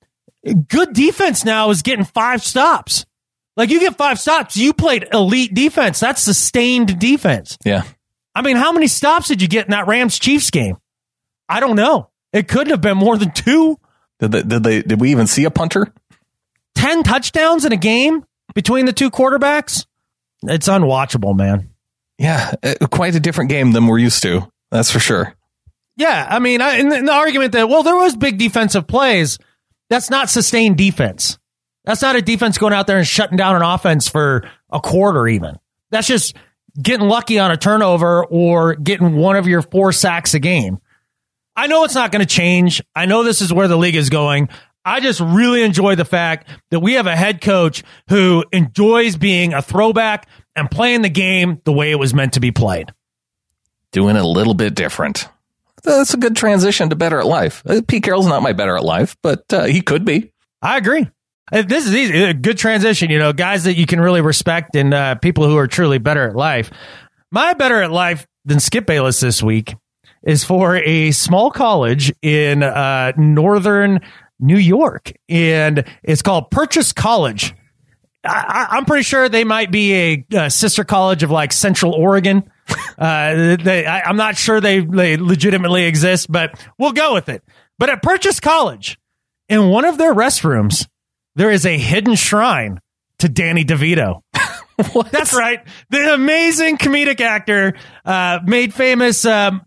good defense now is getting five stops. Like, you get five stops, you played elite defense. That's sustained defense. Yeah. I mean, how many stops did you get in that Rams-Chiefs game? I don't know. It couldn't have been more than two. Did they, did they, did we even see a punter? Ten touchdowns in a game between the two quarterbacks? It's unwatchable, man. Yeah, quite a different game than we're used to. That's for sure. Yeah, I mean, I, in, the, in the argument that, well, there was big defensive plays, that's not sustained defense. That's not a defense going out there and shutting down an offense for a quarter even. That's just getting lucky on a turnover or getting one of your four sacks a game. I know it's not going to change. I know this is where the league is going. I just really enjoy the fact that we have a head coach who enjoys being a throwback and playing the game the way it was meant to be played. Doing it a little bit different. That's a good transition to Better at Life. Pete Carroll's not my Better at Life, but uh, he could be. I agree. This is easy. A good transition, you know, guys that you can really respect and uh, people who are truly better at life. My Better at Life than Skip Bayless this week is for a small college in uh, northern New York, and it's called Purchase College. I, I'm pretty sure they might be a, a sister college of like Central Oregon. Uh, they, I, I'm not sure they, they legitimately exist, but we'll go with it. But at Purchase College, in one of their restrooms, there is a hidden shrine to Danny DeVito. That's right. The amazing comedic actor, uh, made famous um,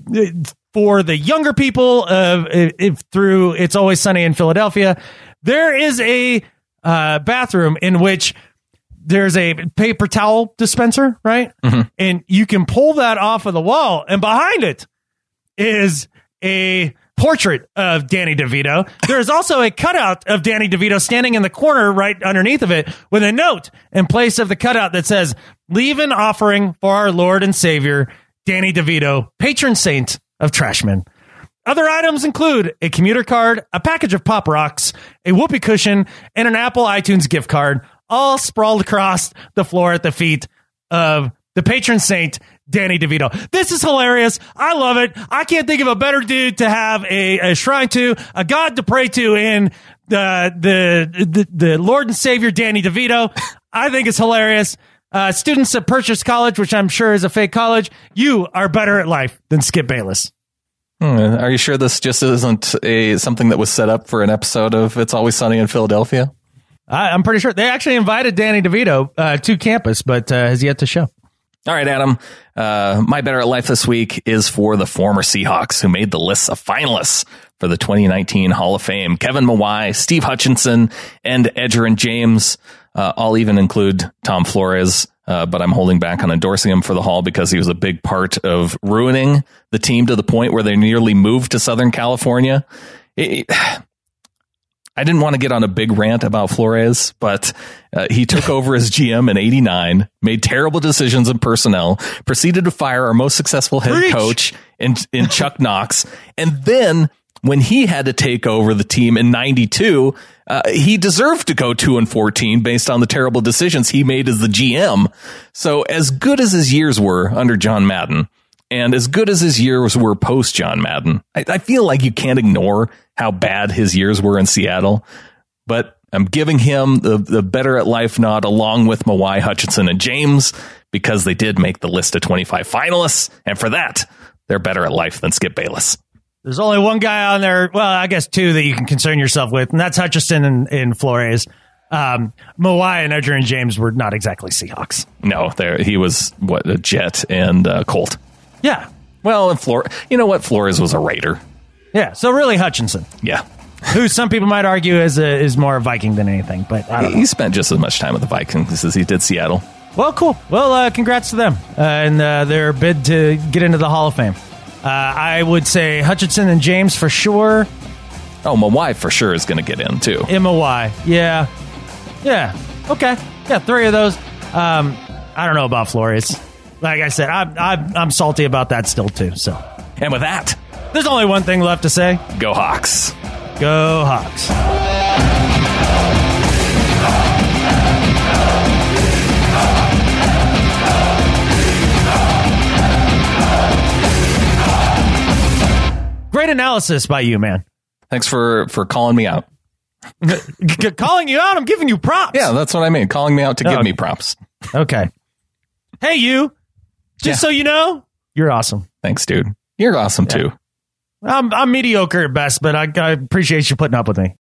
for the younger people uh, if, through It's Always Sunny in Philadelphia. There is a uh, bathroom in which there's a paper towel dispenser, right? Mm-hmm. And you can pull that off of the wall, and behind it is a portrait of Danny DeVito. There is also a cutout of Danny DeVito standing in the corner right underneath of it with a note in place of the cutout that says, "Leave an offering for our Lord and Savior, Danny DeVito, patron saint of Trashmen." Other items include a commuter card, a package of Pop Rocks, a whoopee cushion, and an Apple iTunes gift card, all sprawled across the floor at the feet of the patron saint, Danny DeVito. This is hilarious. I love it. I can't think of a better dude to have a, a shrine to, a god to pray to in the, the, the, the Lord and Savior, Danny DeVito. I think it's hilarious. Uh, students at Purchase College, which I'm sure is a fake college, you are better at life than Skip Bayless. Hmm, are you sure this just isn't a something that was set up for an episode of It's Always Sunny in Philadelphia? I, I'm pretty sure they actually invited Danny DeVito uh, to campus, but uh, has yet to show. All right, Adam. Uh, my better at life this week is for the former Seahawks who made the list of finalists for the twenty nineteen Hall of Fame. Kevin Mawae, Steve Hutchinson, and Edgerrin James. Uh, I'll even include Tom Flores, uh, but I'm holding back on endorsing him for the Hall because he was a big part of ruining the team to the point where they nearly moved to Southern California. It, I didn't want to get on a big rant about Flores, but uh, he took over as G M in eighty-nine, made terrible decisions in personnel, proceeded to fire our most successful head Preach. coach in, in Chuck Knox. And then when he had to take over the team in ninety-two, uh, he deserved to go two and fourteen based on the terrible decisions he made as the G M. So as good as his years were under John Madden, and as good as his years were post John Madden, I, I feel like you can't ignore how bad his years were in Seattle. But I'm giving him the, the better at life nod along with Mawae, Hutchinson, and James because they did make the list of twenty-five finalists. And for that, they're better at life than Skip Bayless. There's only one guy on there. Well, I guess two that you can concern yourself with, and that's Hutchinson and, and Flores. Um, Mawae and Edgerrin James were not exactly Seahawks. No, there he was what a Jet and uh, Colt. Yeah. Well, and Flor, you know what? Flores was a Raider. Yeah. So really Hutchinson. Yeah. Who some people might argue is a, is more a Viking than anything, but I don't he, know. he spent just as much time with the Vikings as he did Seattle. Well, cool. Well, uh, congrats to them uh, and uh, their bid to get into the Hall of Fame. Uh, I would say Hutchinson and James for sure. Oh, Mawae for sure is going to get in too. M O Y. Yeah. Yeah. Okay. Yeah, three of those. Um, I don't know about Flores. Like I said, I'm, I'm, I'm salty about that still too. So, And with that, there's only one thing left to say. go Hawks. Go Hawks. Great analysis by you, man. Thanks for, for calling me out. Calling you out, I'm giving you props. Yeah, that's what I mean. Calling me out to give Oh. me props. Okay. Hey, you. Just Yeah. so you know, you're awesome. Thanks, dude. You're awesome too. I'm, I'm mediocre at best, but I, I appreciate you putting up with me.